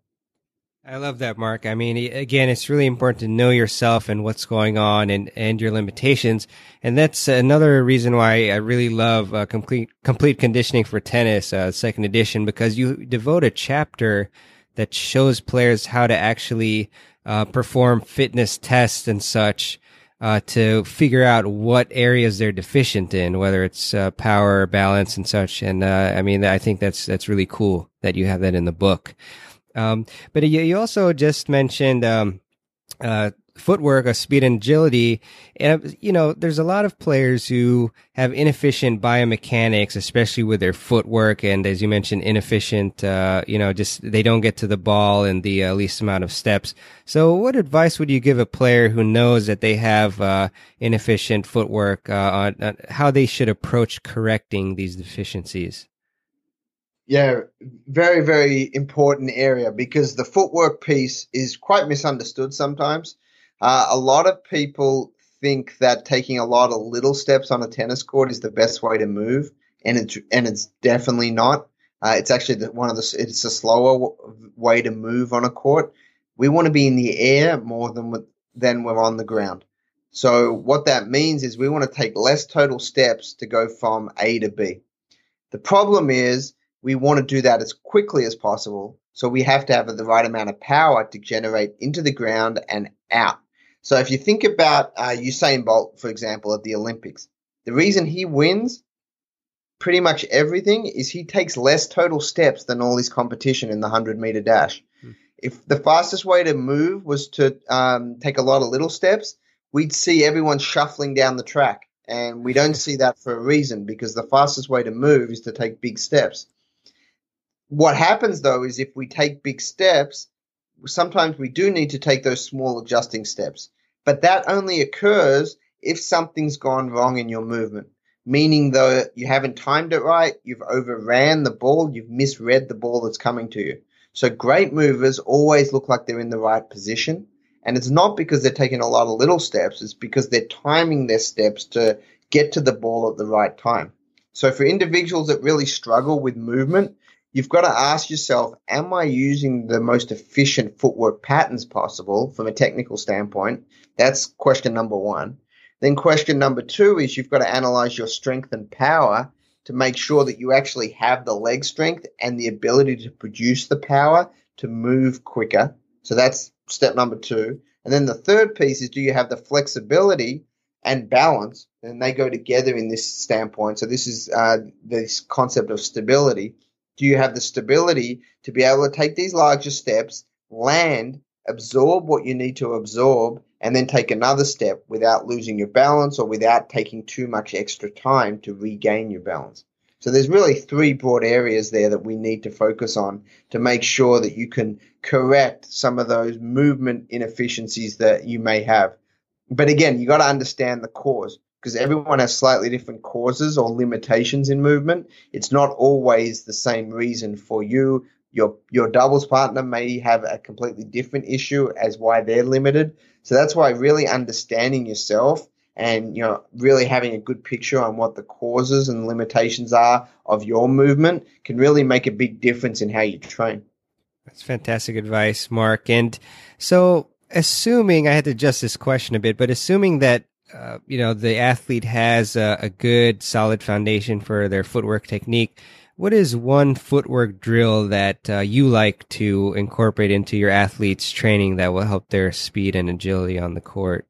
I love that, Mark. I mean, again, it's really important to know yourself and what's going on and, and your limitations. And that's another reason why I really love uh, complete complete conditioning for tennis, uh, second edition, because you devote a chapter that shows players how to actually uh, perform fitness tests and such uh, to figure out what areas they're deficient in, whether it's uh, power, balance, and such. And uh, I mean, I think that's that's really cool that you have that in the book. Um, but you, you also just mentioned, um, uh, footwork, uh, speed and agility. And, you know, there's a lot of players who have inefficient biomechanics, especially with their footwork. And as you mentioned, inefficient, uh, you know, just they don't get to the ball in the uh, least amount of steps. So what advice would you give a player who knows that they have, uh, inefficient footwork, uh, on, on how they should approach correcting these deficiencies? Yeah, very, very important area because the footwork piece is quite misunderstood sometimes. Uh, a lot of people think that taking a lot of little steps on a tennis court is the best way to move, and it's and it's definitely not. Uh, it's actually the, one of the it's a slower w- way to move on a court. We want to be in the air more than than we're on the ground. So what that means is we want to take less total steps to go from A to B. The problem is we want to do that as quickly as possible. So we have to have the right amount of power to generate into the ground and out. So if you think about uh, Usain Bolt, for example, at the Olympics, the reason he wins pretty much everything is he takes less total steps than all his competition in the hundred-meter dash. Hmm. If the fastest way to move was to um, take a lot of little steps, we'd see everyone shuffling down the track. And we don't see that for a reason because the fastest way to move is to take big steps. What happens, though, is if we take big steps, sometimes we do need to take those small adjusting steps. But that only occurs if something's gone wrong in your movement, meaning though you haven't timed it right, you've overran the ball, you've misread the ball that's coming to you. So great movers always look like they're in the right position. And it's not because they're taking a lot of little steps. It's because they're timing their steps to get to the ball at the right time. So for individuals that really struggle with movement, you've got to ask yourself, am I using the most efficient footwork patterns possible from a technical standpoint? That's question number one. Then question number two is you've got to analyze your strength and power to make sure that you actually have the leg strength and the ability to produce the power to move quicker. So that's step number two. And then the third piece is, do you have the flexibility and balance? And they go together in this standpoint. So this is uh, this concept of stability. Do you have the stability to be able to take these larger steps, land, absorb what you need to absorb, and then take another step without losing your balance or without taking too much extra time to regain your balance? So there's really three broad areas there that we need to focus on to make sure that you can correct some of those movement inefficiencies that you may have. But again, you got to understand the cause, because everyone has slightly different causes or limitations in movement. It's not always the same reason for you. Your your doubles partner may have a completely different issue as why they're limited. So that's why really understanding yourself and, you know, really having a good picture on what the causes and limitations are of your movement can really make a big difference in how you train. That's fantastic advice, Mark. And so assuming, I had to adjust this question a bit, but assuming that, uh, you know, the athlete has a, a good, solid foundation for their footwork technique, what is one footwork drill that uh, you like to incorporate into your athletes' training that will help their speed and agility on the court?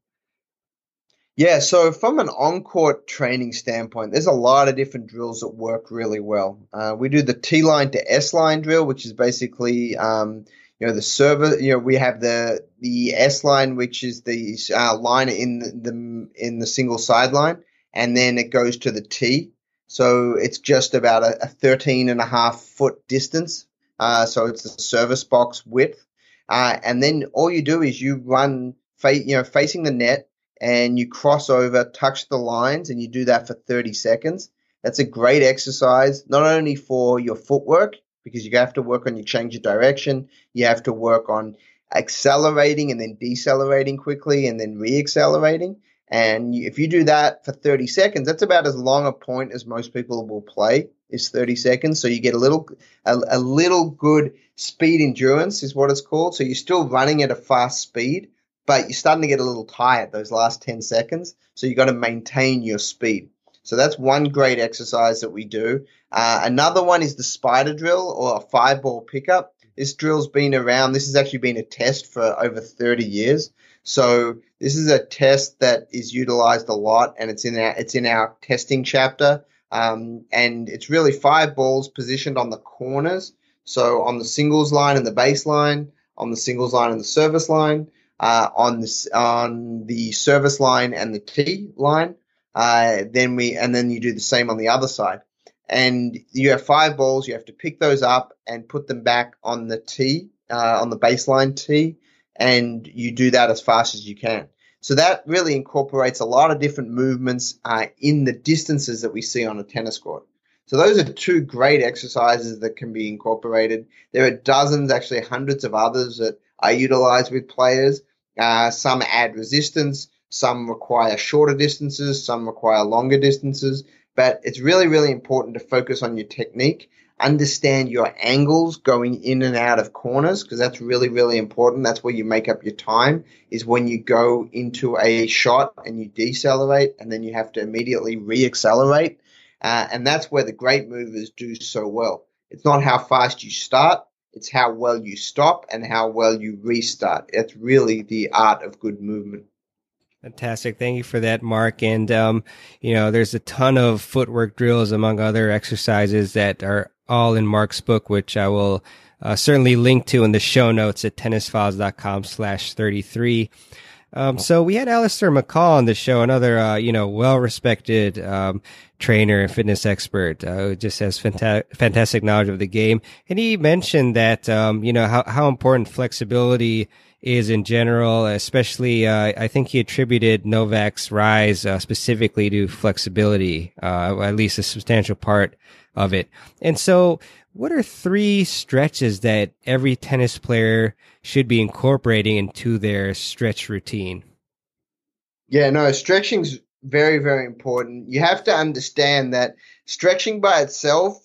Yeah, so from an on-court training standpoint, there's a lot of different drills that work really well. Uh, we do the T-line to S-line drill, which is basically, um, you know, the server. You know, we have the the S-line, which is the uh, line in the, the in the single sideline, and then it goes to the T. So it's just about a, a thirteen and a half foot distance. Uh, so it's the service box width, uh, and then all you do is you run, fa- you know, facing the net. And you cross over, touch the lines, and you do that for thirty seconds. That's a great exercise, not only for your footwork, because you have to work on your change of direction. You have to work on accelerating and then decelerating quickly and then re-accelerating. And if you do that for thirty seconds, that's about as long a point as most people will play, is thirty seconds. So you get a little, a, a little good speed endurance is what it's called. So you're still running at a fast speed, but you're starting to get a little tired those last ten seconds. So you got to maintain your speed. So that's one great exercise that we do. Uh, another one is the spider drill or a five ball pickup. This drill's been around. This has actually been a test for over thirty years. So this is a test that is utilized a lot, and it's in our, it's in our testing chapter. Um, and it's really five balls positioned on the corners. So on the singles line and the baseline, on the singles line and the service line, Uh, on this, on the service line and the T line, uh, then we, and then you do the same on the other side. And you have five balls. You have to pick those up and put them back on the T, uh, on the baseline T, and you do that as fast as you can. So that really incorporates a lot of different movements uh, in the distances that we see on a tennis court. So those are two great exercises that can be incorporated. There are dozens, actually hundreds of others that I utilize with players. Uh, some add resistance, some require shorter distances, some require longer distances. But it's really, really important to focus on your technique, understand your angles going in and out of corners, because that's really, really important. That's where you make up your time, is when you go into a shot and you decelerate and then you have to immediately re-accelerate. Uh, and that's where the great movers do so well. It's not how fast you start. It's how well you stop and how well you restart. It's really the art of good movement. Fantastic. Thank you for that, Mark. And, um, you know, there's a ton of footwork drills among other exercises that are all in Mark's book, which I will uh, certainly link to in the show notes at tennisfiles.com slash 33. Um, so we had Alistair McCall on the show, another, uh, you know, well-respected, um, trainer and fitness expert, uh, who just has fanta- fantastic knowledge of the game. And he mentioned that, um, you know, how, how important flexibility is in general, especially, uh, I think he attributed Novak's rise uh, specifically to flexibility, uh, at least a substantial part of it. And so what are three stretches that every tennis player should be incorporating into their stretch routine? Yeah, no, stretching's very, very important. You have to understand that stretching by itself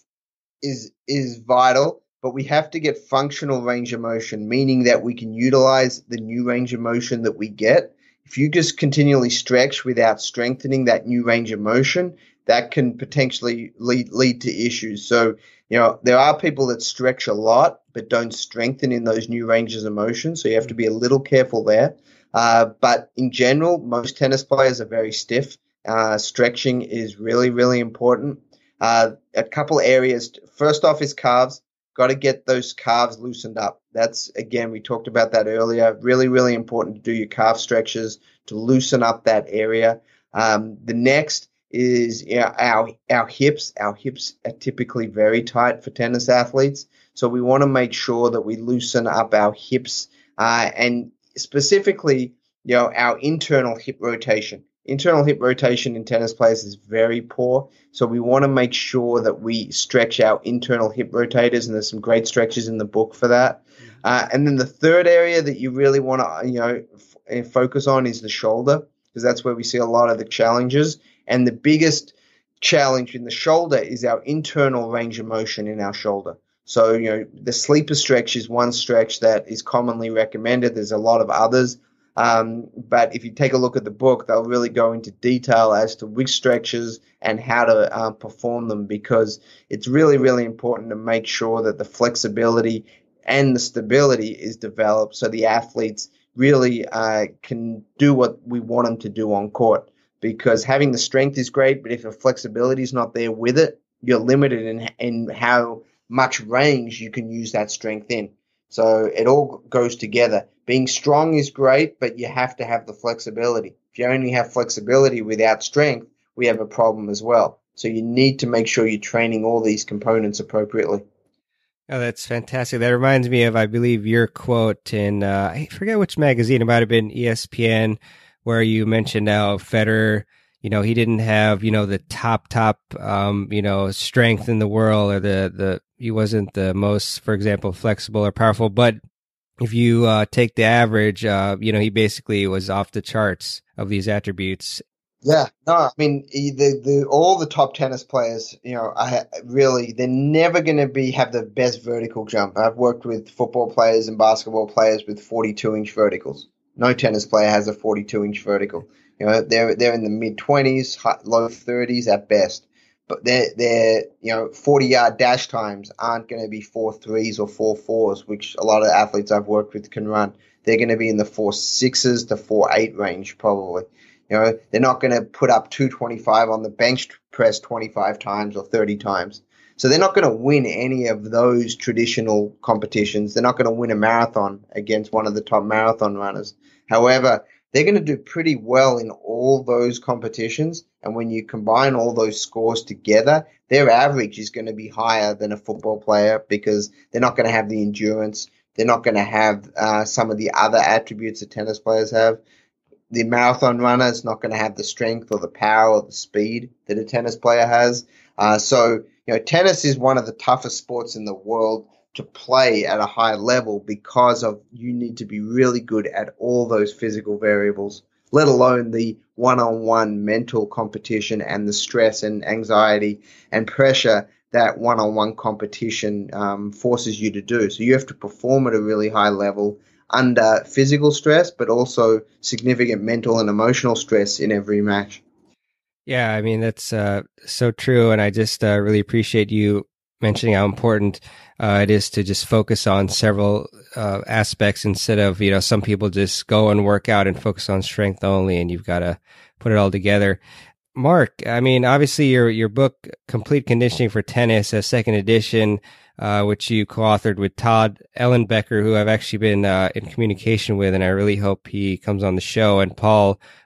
is is vital, but we have to get functional range of motion, meaning that we can utilize the new range of motion that we get. If you just continually stretch without strengthening that new range of motion, that can potentially lead lead to issues. So, you know, there are people that stretch a lot but don't strengthen in those new ranges of motion, so you have to be a little careful there. Uh, but in general, most tennis players are very stiff. Uh, stretching is really, really important. Uh, a couple areas. First off is calves. Got to get those calves loosened up. That's, again, we talked about that earlier. Really, really important to do your calf stretches to loosen up that area. Um, the next is you know, our our hips. Our hips are typically very tight for tennis athletes, so we want to make sure that we loosen up our hips uh, and specifically, you know, our internal hip rotation. Internal hip rotation in tennis players is very poor, so we want to make sure that we stretch our internal hip rotators, and there's some great stretches in the book for that. Uh, and then the third area that you really want to, you know, f- focus on is the shoulder, because that's where we see a lot of the challenges. And the biggest challenge in the shoulder is our internal range of motion in our shoulder. So, you know, the sleeper stretch is one stretch that is commonly recommended. There's a lot of others. Um, but if you take a look at the book, they'll really go into detail as to which stretches and how to uh, perform them, because it's really, really important to make sure that the flexibility and the stability is developed so the athletes really uh, can do what we want them to do on court. Because having the strength is great, but if the flexibility is not there with it, you're limited in, in how much range you can use that strength in. So it all goes together. Being strong is great, but you have to have the flexibility. If you only have flexibility without strength, we have a problem as well. So you need to make sure you're training all these components appropriately. Oh, that's fantastic. That reminds me of, I believe, your quote in, uh, I forget which magazine, it might have been E S P N, where you mentioned how Federer, you know, he didn't have, you know, the top, top, um, you know, strength in the world, or the, the, he wasn't the most, for example, flexible or powerful. But if you uh, take the average, uh, you know, he basically was off the charts of these attributes. Yeah, no, I mean, the, the, all the top tennis players, you know, I really, they're never going to be, have the best vertical jump. I've worked with football players and basketball players with forty-two inch verticals. No tennis player has a forty-two inch vertical. You know, they're, they're in the mid twenties, low thirties at best. But their, their, you know, forty yard dash times aren't going to be four threes or four fours, which a lot of athletes I've worked with can run. They're going to be in the four sixes to four eight range probably. You know, they're not going to put up two twenty-five on the bench press twenty-five times or thirty times. So they're not going to win any of those traditional competitions. They're not going to win a marathon against one of the top marathon runners. However, they're going to do pretty well in all those competitions. And when you combine all those scores together, their average is going to be higher than a football player, because they're not going to have the endurance. They're not going to have uh, some of the other attributes that tennis players have. The marathon runner is not going to have the strength or the power or the speed that a tennis player has. Uh, so, you know, tennis is one of the toughest sports in the world to play at a high level, because of you need to be really good at all those physical variables, let alone the one-on-one mental competition and the stress and anxiety and pressure that one-on-one competition um, forces you to do. So you have to perform at a really high level under physical stress, but also significant mental and emotional stress in every match. Yeah, I mean, that's uh, so true. And I just uh, really appreciate you mentioning how important uh, it is to just focus on several uh, aspects instead of, you know, some people just go and work out and focus on strength only, and you've got to put it all together. Mark, I mean, obviously your your book, Complete Conditioning for Tennis, a second edition, uh, which you co-authored with Todd Ellenbecker, who I've actually been uh, in communication with, and I really hope he comes on the show, and Paul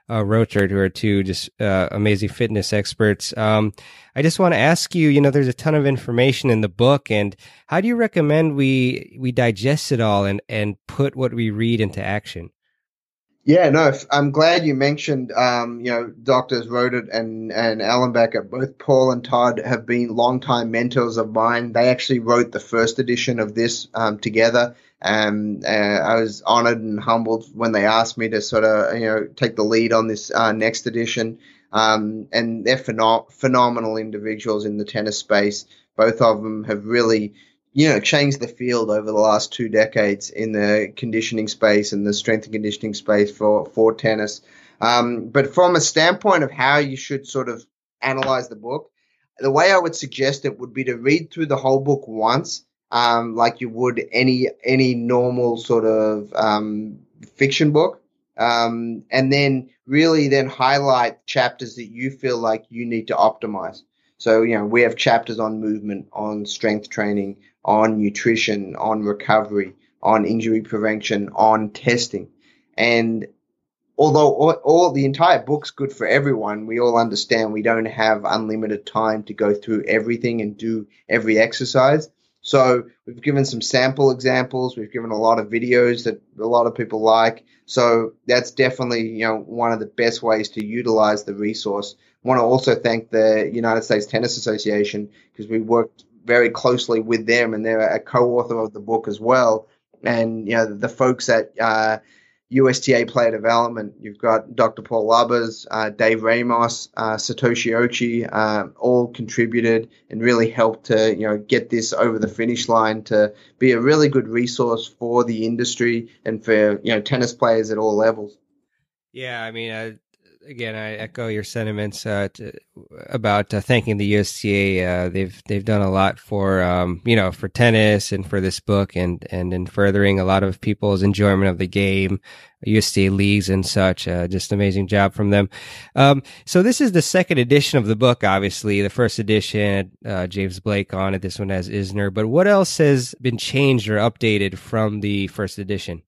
uh, Rochard, who are two just uh, amazing fitness experts. Um, I just want to ask you, you know, there's a ton of information in the book, and how do you recommend we we digest it all and, and put what we read into action? Yeah, no, I'm glad you mentioned, um, you know, Doctors Rodet and, and Allenbecker. Both Paul and Todd have been longtime mentors of mine. They actually wrote the first edition of this um, together. And uh, I was honored and humbled when they asked me to sort of, you know, take the lead on this uh, next edition. Um, and they're phenom- phenomenal individuals in the tennis space. Both of them have really you know, changed the field over the last two decades in the conditioning space and the strength and conditioning space for, for tennis. Um, but from a standpoint of how you should sort of analyze the book, the way I would suggest it would be to read through the whole book once, um, like you would any, any normal sort of, um, fiction book. Um, and then really then highlight chapters that you feel like you need to optimize. So, you know, we have chapters on movement, on strength training, on nutrition, on recovery, on injury prevention, on testing. And although all, all the entire book's good for everyone, we all understand we don't have unlimited time to go through everything and do every exercise. So we've given some sample examples. We've given a lot of videos that a lot of people like. So that's definitely, you know, one of the best ways to utilize the resource. I want to also thank the United States Tennis Association because we worked very closely with them, and they're a co-author of the book as well. And, you know, the folks at uh, U S T A Player Development, you've got Doctor Paul Lubbers, uh, Dave Ramos, uh, Satoshi Ochi, uh, all contributed and really helped to, you know, get this over the finish line to be a really good resource for the industry and for, you know, tennis players at all levels. Yeah, I mean, uh, again, I echo your sentiments uh, to, about uh, thanking the U S T A. Uh, they've they've done a lot for um, you know for tennis and for this book, and and in furthering a lot of people's enjoyment of the game, U S T A leagues and such. Uh, just amazing job from them. Um, so this is the second edition of the book. Obviously, the first edition uh, James Blake on it. This one has Isner. But what else has been changed or updated from the first edition?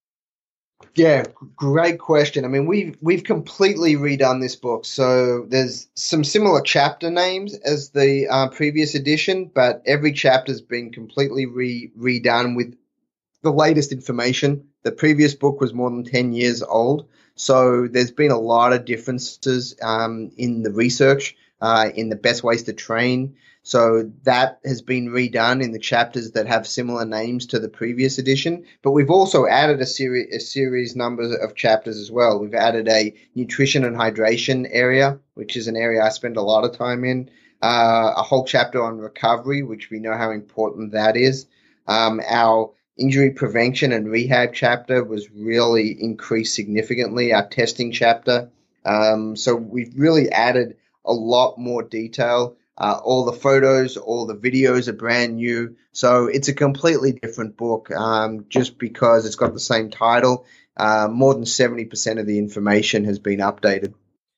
Yeah, great question. I mean, we've we've completely redone this book. So there's some similar chapter names as the uh, previous edition, but every chapter's been completely re redone with the latest information. The previous book was more than ten years old, so there's been a lot of differences um, in the research, uh, in the best ways to train. So that has been redone in the chapters that have similar names to the previous edition. But we've also added a series, a series number of chapters as well. We've added a nutrition and hydration area, which is an area I spend a lot of time in. Uh, a whole chapter on recovery, which we know how important that is. Um, our injury prevention and rehab chapter was really increased significantly. Our testing chapter. Um, so we've really added a lot more detail. Uh, all the photos, all the videos are brand new. So it's a completely different book um, just because it's got the same title. Uh, more than seventy percent of the information has been updated.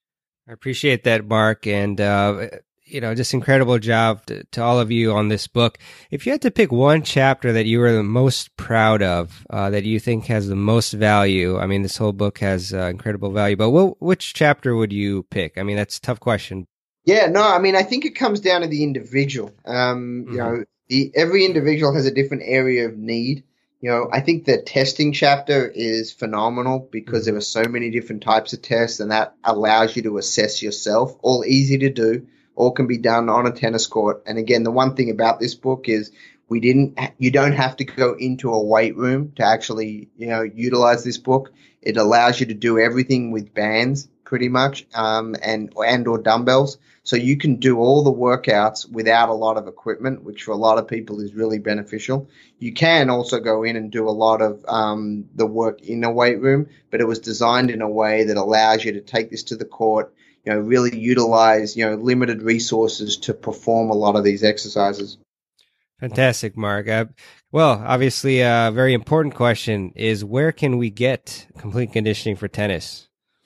I appreciate that, Mark. And, uh, you know, just incredible job to, to all of you on this book. If you had to pick one chapter that you were the most proud of, uh, that you think has the most value, I mean, this whole book has uh, incredible value, but what, which chapter would you pick? I mean, that's a tough question. Yeah, no, I mean, I think it comes down to the individual. Um, mm-hmm. You know, the, every individual has a different area of need. You know, I think the testing chapter is phenomenal because mm-hmm. there are so many different types of tests, and that allows you to assess yourself. All easy to do, all can be done on a tennis court. And again, the one thing about this book is we didn't, you don't have to go into a weight room to actually, you know, utilize this book. It allows you to do everything with bands pretty much, um, and, and or dumbbells. So you can do all the workouts without a lot of equipment, which for a lot of people is really beneficial. You can also go in and do a lot of um, the work in a weight room, but it was designed in a way that allows you to take this to the court, you know, really utilize, you know, limited resources to perform a lot of these exercises. Fantastic, Mark. Uh, well, obviously, a very important question is where can we get complete conditioning for tennis?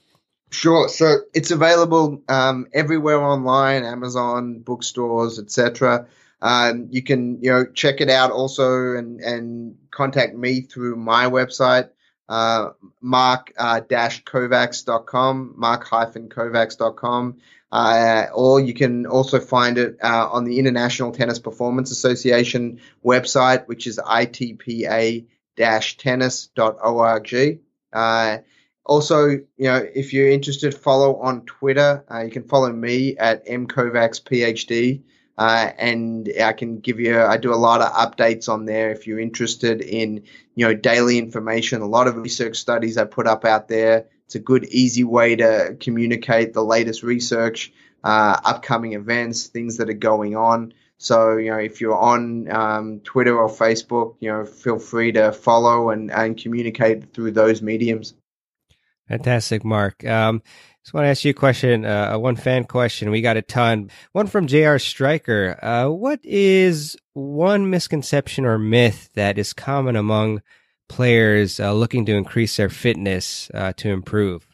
Sure. So it's available um, everywhere online, Amazon, bookstores, et cetera. Um, you can, you know, check it out also and, and contact me through my website, uh, mark kovacs dot com, mark kovacs dot com. Uh, or you can also find it uh, on the International Tennis Performance Association website, which is I T P A tennis dot org. Uh, also, you know, if you're interested, follow on Twitter. Uh, you can follow me at mkovacsphd, uh, and I can give you. I do a lot of updates on there if you're interested in, you know, daily information. A lot of research studies I put up out there. It's a good, easy way to communicate the latest research, uh, upcoming events, things that are going on. So, you know, if you're on um, Twitter or Facebook, you know, feel free to follow and, and communicate through those mediums. Fantastic, Mark. Um, just want to ask you a question, uh, one fan question. We got a ton. One from J R Stryker. Uh, what is one misconception or myth that is common among players uh, looking to increase their fitness uh, to improve?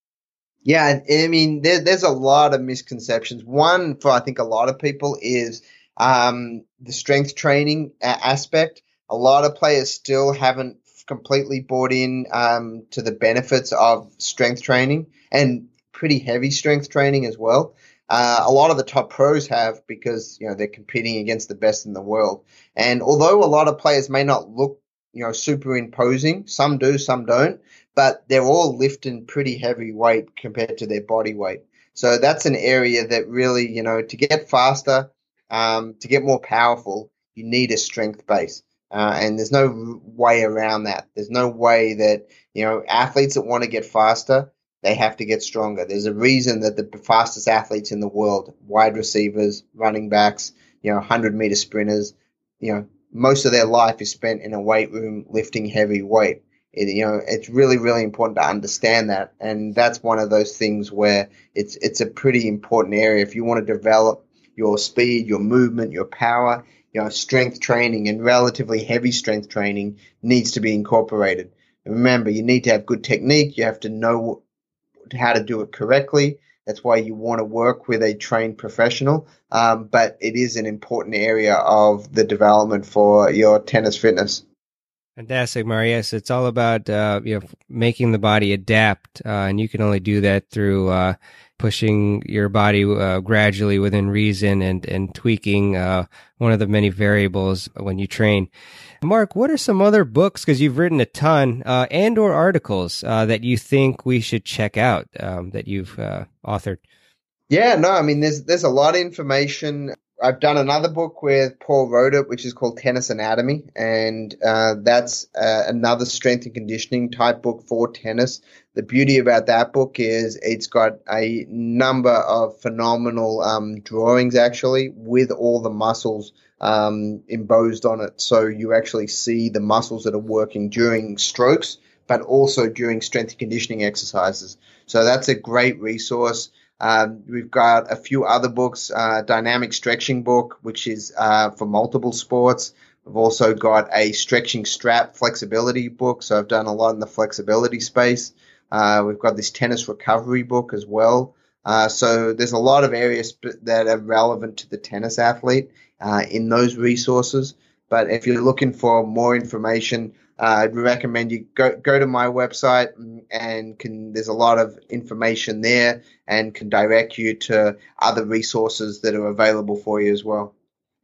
Yeah, I mean, there, there's a lot of misconceptions. One for I think a lot of people is um, the strength training aspect. A lot of players still haven't completely bought in um, to the benefits of strength training, and pretty heavy strength training as well. Uh, a lot of the top pros have, because, you know, they're competing against the best in the world. And although a lot of players may not look, you know, super imposing, some do, some don't, but they're all lifting pretty heavy weight compared to their body weight. So that's an area that really, you know, to get faster, um, to get more powerful, you need a strength base. Uh, and there's no way around that. There's no way that, you know, athletes that want to get faster, they have to get stronger. There's a reason that the fastest athletes in the world, wide receivers, running backs, you know, one hundred meter sprinters, you know, most of their life is spent in a weight room lifting heavy weight. It, you know, it's really, really important to understand that. And that's one of those things where it's, it's a pretty important area. If you want to develop your speed, your movement, your power, you know, strength training and relatively heavy strength training needs to be incorporated. And remember, you need to have good technique. You have to know how to do it correctly. That's why you want to work with a trained professional. Um, but it is an important area of the development for your tennis fitness. Fantastic, Marius. It's all about uh, you know, making the body adapt, uh, and you can only do that through uh, pushing your body uh, gradually within reason and and tweaking uh, one of the many variables when you train. Mark, what are some other books, because you've written a ton, uh, and or articles uh, that you think we should check out um, that you've uh, authored? Yeah, no, I mean, there's there's a lot of information. I've done another book with Paul wrote it, which is called Tennis Anatomy, and uh, that's uh, another strength and conditioning type book for tennis. The beauty about that book is it's got a number of phenomenal um, drawings, actually, with all the muscles um, embossed on it. So you actually see the muscles that are working during strokes, but also during strength and conditioning exercises. So that's a great resource. Um, we've got a few other books, uh, Dynamic Stretching book, which is uh, for multiple sports. We've also got a stretching strap flexibility book, so I've done a lot in the flexibility space. Uh, we've got this tennis recovery book as well. Uh, so there's a lot of areas that are relevant to the tennis athlete uh, in those resources. But if you're looking for more information, uh, I'd recommend you go go to my website, and can there's a lot of information there and can direct you to other resources that are available for you as well.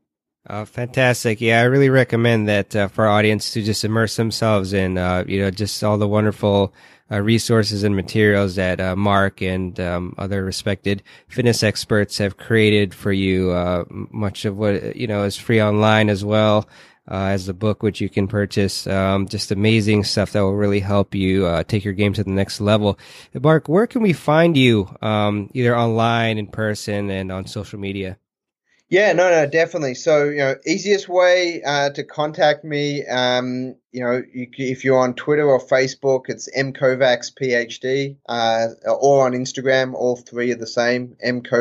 Uh, fantastic. Yeah, I really recommend that uh, for our audience to just immerse themselves in, uh, you know, just all the wonderful uh, resources and materials that uh, Mark and um, other respected fitness experts have created for you. Uh, much of what, you know, is free online as well. Uh, as the book, which you can purchase. Um, just amazing stuff that will really help you uh, take your game to the next level. Mark, where can we find you, um, either online, in person, and on social media? Yeah, no, no, definitely. So, you know, easiest way uh, to contact me, um, you know, you, if you're on Twitter or Facebook, it's mkovacsphd, uh, or on Instagram, all three are the same,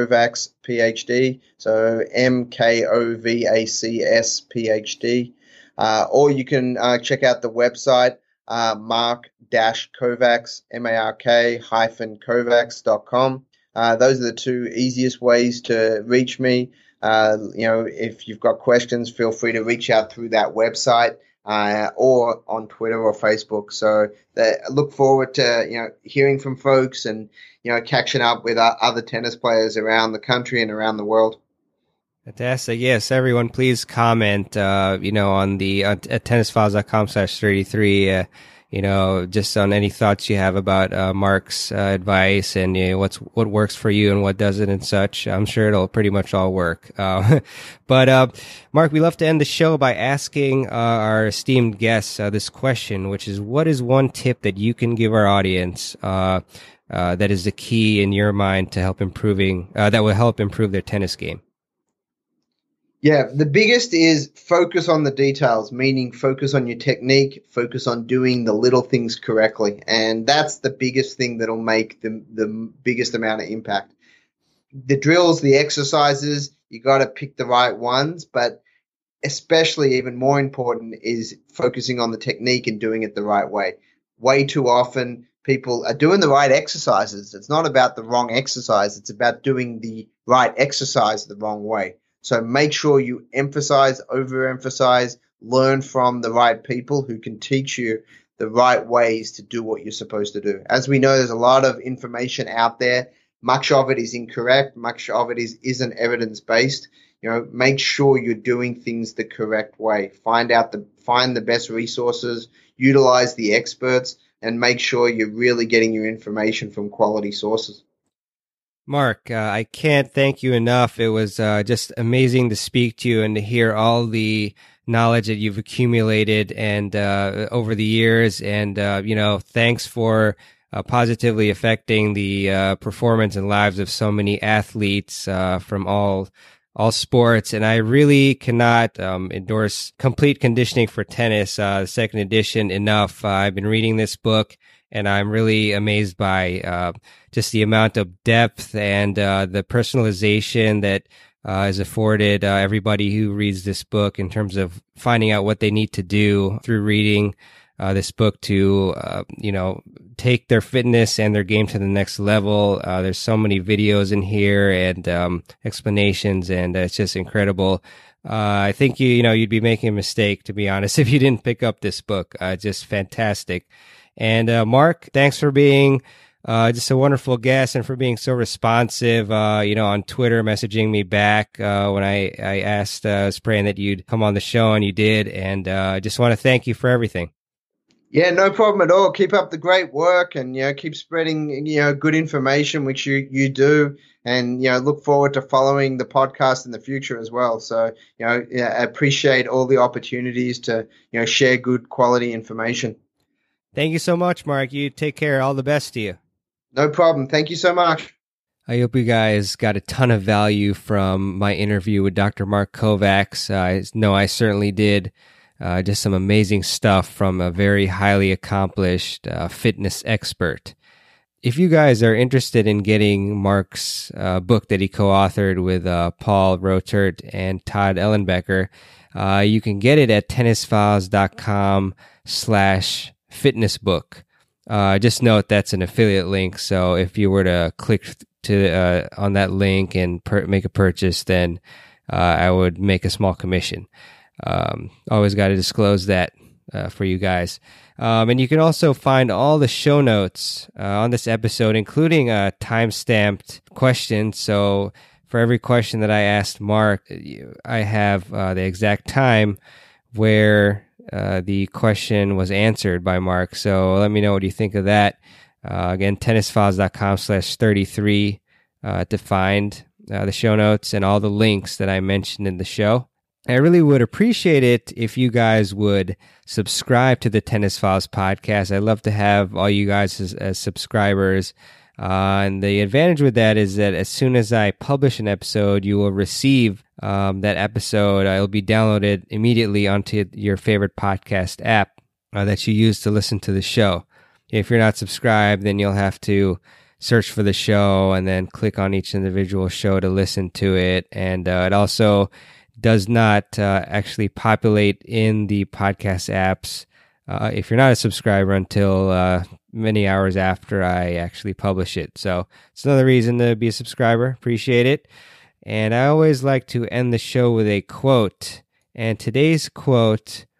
mkovacsphd. So M K O V A C S P H D. Uh, or you can uh, check out the website, uh, mark-kovacs, M A R K hyphen kovacs dot com. Uh, those are the two easiest ways to reach me. Uh, you know, if you've got questions, feel free to reach out through that website. uh, or on Twitter or Facebook. So they, look forward to you know hearing from folks and you know catching up with other tennis players around the country and around the world. Fantastic. Yes, everyone, please comment, uh, you know, on the, uh, at tennisfiles.com slash 33, uh, you know, just on any thoughts you have about, uh, Mark's, uh, advice and, you know, what's, what works for you and what doesn't and such. I'm sure it'll pretty much all work. Uh, but, uh, Mark, we love to end the show by asking, uh, our esteemed guests, uh, this question, which is, what is one tip that you can give our audience, uh, uh, that is the key in your mind to help improving, uh, that will help improve their tennis game? Yeah, the biggest is focus on the details, meaning focus on your technique, focus on doing the little things correctly. And that's the biggest thing that'll make the, the biggest amount of impact. The drills, the exercises, you got to pick the right ones, but especially even more important is focusing on the technique and doing it the right way. Way too often people are doing the right exercises. It's not about the wrong exercise. It's about doing the right exercise the wrong way. So make sure you emphasize, overemphasize, learn from the right people who can teach you the right ways to do what you're supposed to do. As we know, there's a lot of information out there. Much of it is incorrect. Much of it is, isn't evidence-based. You know, make sure you're doing things the correct way. Find out the, find the best resources, utilize the experts, and make sure you're really getting your information from quality sources. Mark, uh, I can't thank you enough. It was uh, just amazing to speak to you and to hear all the knowledge that you've accumulated and uh, over the years. And, uh, you know, thanks for uh, positively affecting the uh, performance and lives of so many athletes uh, from all all sports. And I really cannot um, endorse Complete Conditioning for Tennis, uh, the second edition, enough. Uh, I've been reading this book, and I'm really amazed by uh, just the amount of depth and uh, the personalization that uh, is afforded uh, everybody who reads this book in terms of finding out what they need to do through reading uh, this book to, uh, you know, take their fitness and their game to the next level. Uh, there's so many videos in here and um, explanations, and uh, it's just incredible. Uh, I think you, you know, you'd be making a mistake, to be honest, if you didn't pick up this book. Uh, just fantastic. And uh, Mark, thanks for being uh, just a wonderful guest and for being so responsive, uh, you know, on Twitter, messaging me back uh, when I, I asked, uh, I was praying that you'd come on the show, and you did. And uh, I just want to thank you for everything. Yeah, no problem at all. Keep up the great work, and, you know, keep spreading, you know, good information, which you, you do. And, you know, look forward to following the podcast in the future as well. So, you know, yeah, I appreciate all the opportunities to, you know, share good quality information. Thank you so much, Mark. You take care. All the best to you. No problem. Thank you so much. I hope you guys got a ton of value from my interview with Doctor Mark Kovacs. Uh, I know I certainly did. Uh, just some amazing stuff from a very highly accomplished uh, fitness expert. If you guys are interested in getting Mark's uh, book that he co-authored with uh, Paul Rotert and Todd Ellenbecker, uh, you can get it at tennisfiles.com slash fitness book. Uh, just note that's an affiliate link, so if you were to click to uh, on that link and per- make a purchase, then uh, I would make a small commission. Um, always got to disclose that uh, for you guys. Um, and you can also find all the show notes uh, on this episode, including a time-stamped question. So for every question that I asked Mark, I have uh, the exact time where uh, the question was answered by Mark. So let me know what you think of that. Uh, again, tennisfiles.com slash 33 uh, to find uh, the show notes and all the links that I mentioned in the show. I really would appreciate it if you guys would subscribe to the Tennis Files podcast. I'd love to have all you guys as, as subscribers. Uh, and the advantage with that is that as soon as I publish an episode, you will receive um, that episode. Uh, it'll be downloaded immediately onto your favorite podcast app uh, that you use to listen to the show. If you're not subscribed, then you'll have to search for the show and then click on each individual show to listen to it. And uh, it also does not uh, actually populate in the podcast apps uh, if you're not a subscriber until uh, many hours after I actually publish it. So it's another reason to be a subscriber. Appreciate it. And I always like to end the show with a quote. And today's quote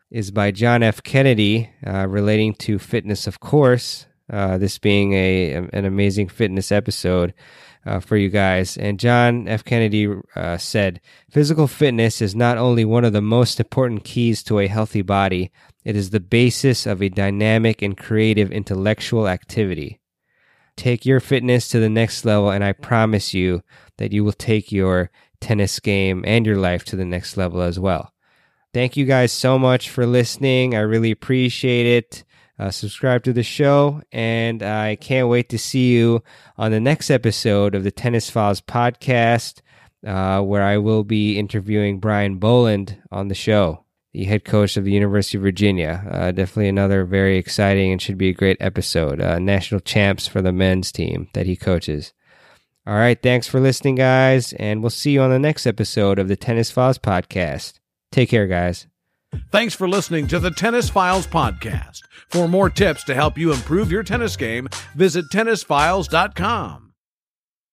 is by John F. Kennedy, uh, relating to fitness, of course, uh, this being a an amazing fitness episode uh, for you guys. And John F. Kennedy uh, said, physical fitness is not only one of the most important keys to a healthy body, it is the basis of a dynamic and creative intellectual activity. Take your fitness to the next level, and I promise you that you will take your tennis game and your life to the next level as well. Thank you guys so much for listening. I really appreciate it. Uh, subscribe to the show, and I can't wait to see you on the next episode of the Tennis Files podcast, uh, where I will be interviewing Brian Boland on the show, the head coach of the University of Virginia. Uh, definitely another very exciting and should be a great episode. Uh, national champs for the men's team that he coaches. All right, thanks for listening, guys, and we'll see you on the next episode of the Tennis Files podcast. Take care, guys. Thanks for listening to the Tennis Files podcast. For more tips to help you improve your tennis game, visit tennis files dot com.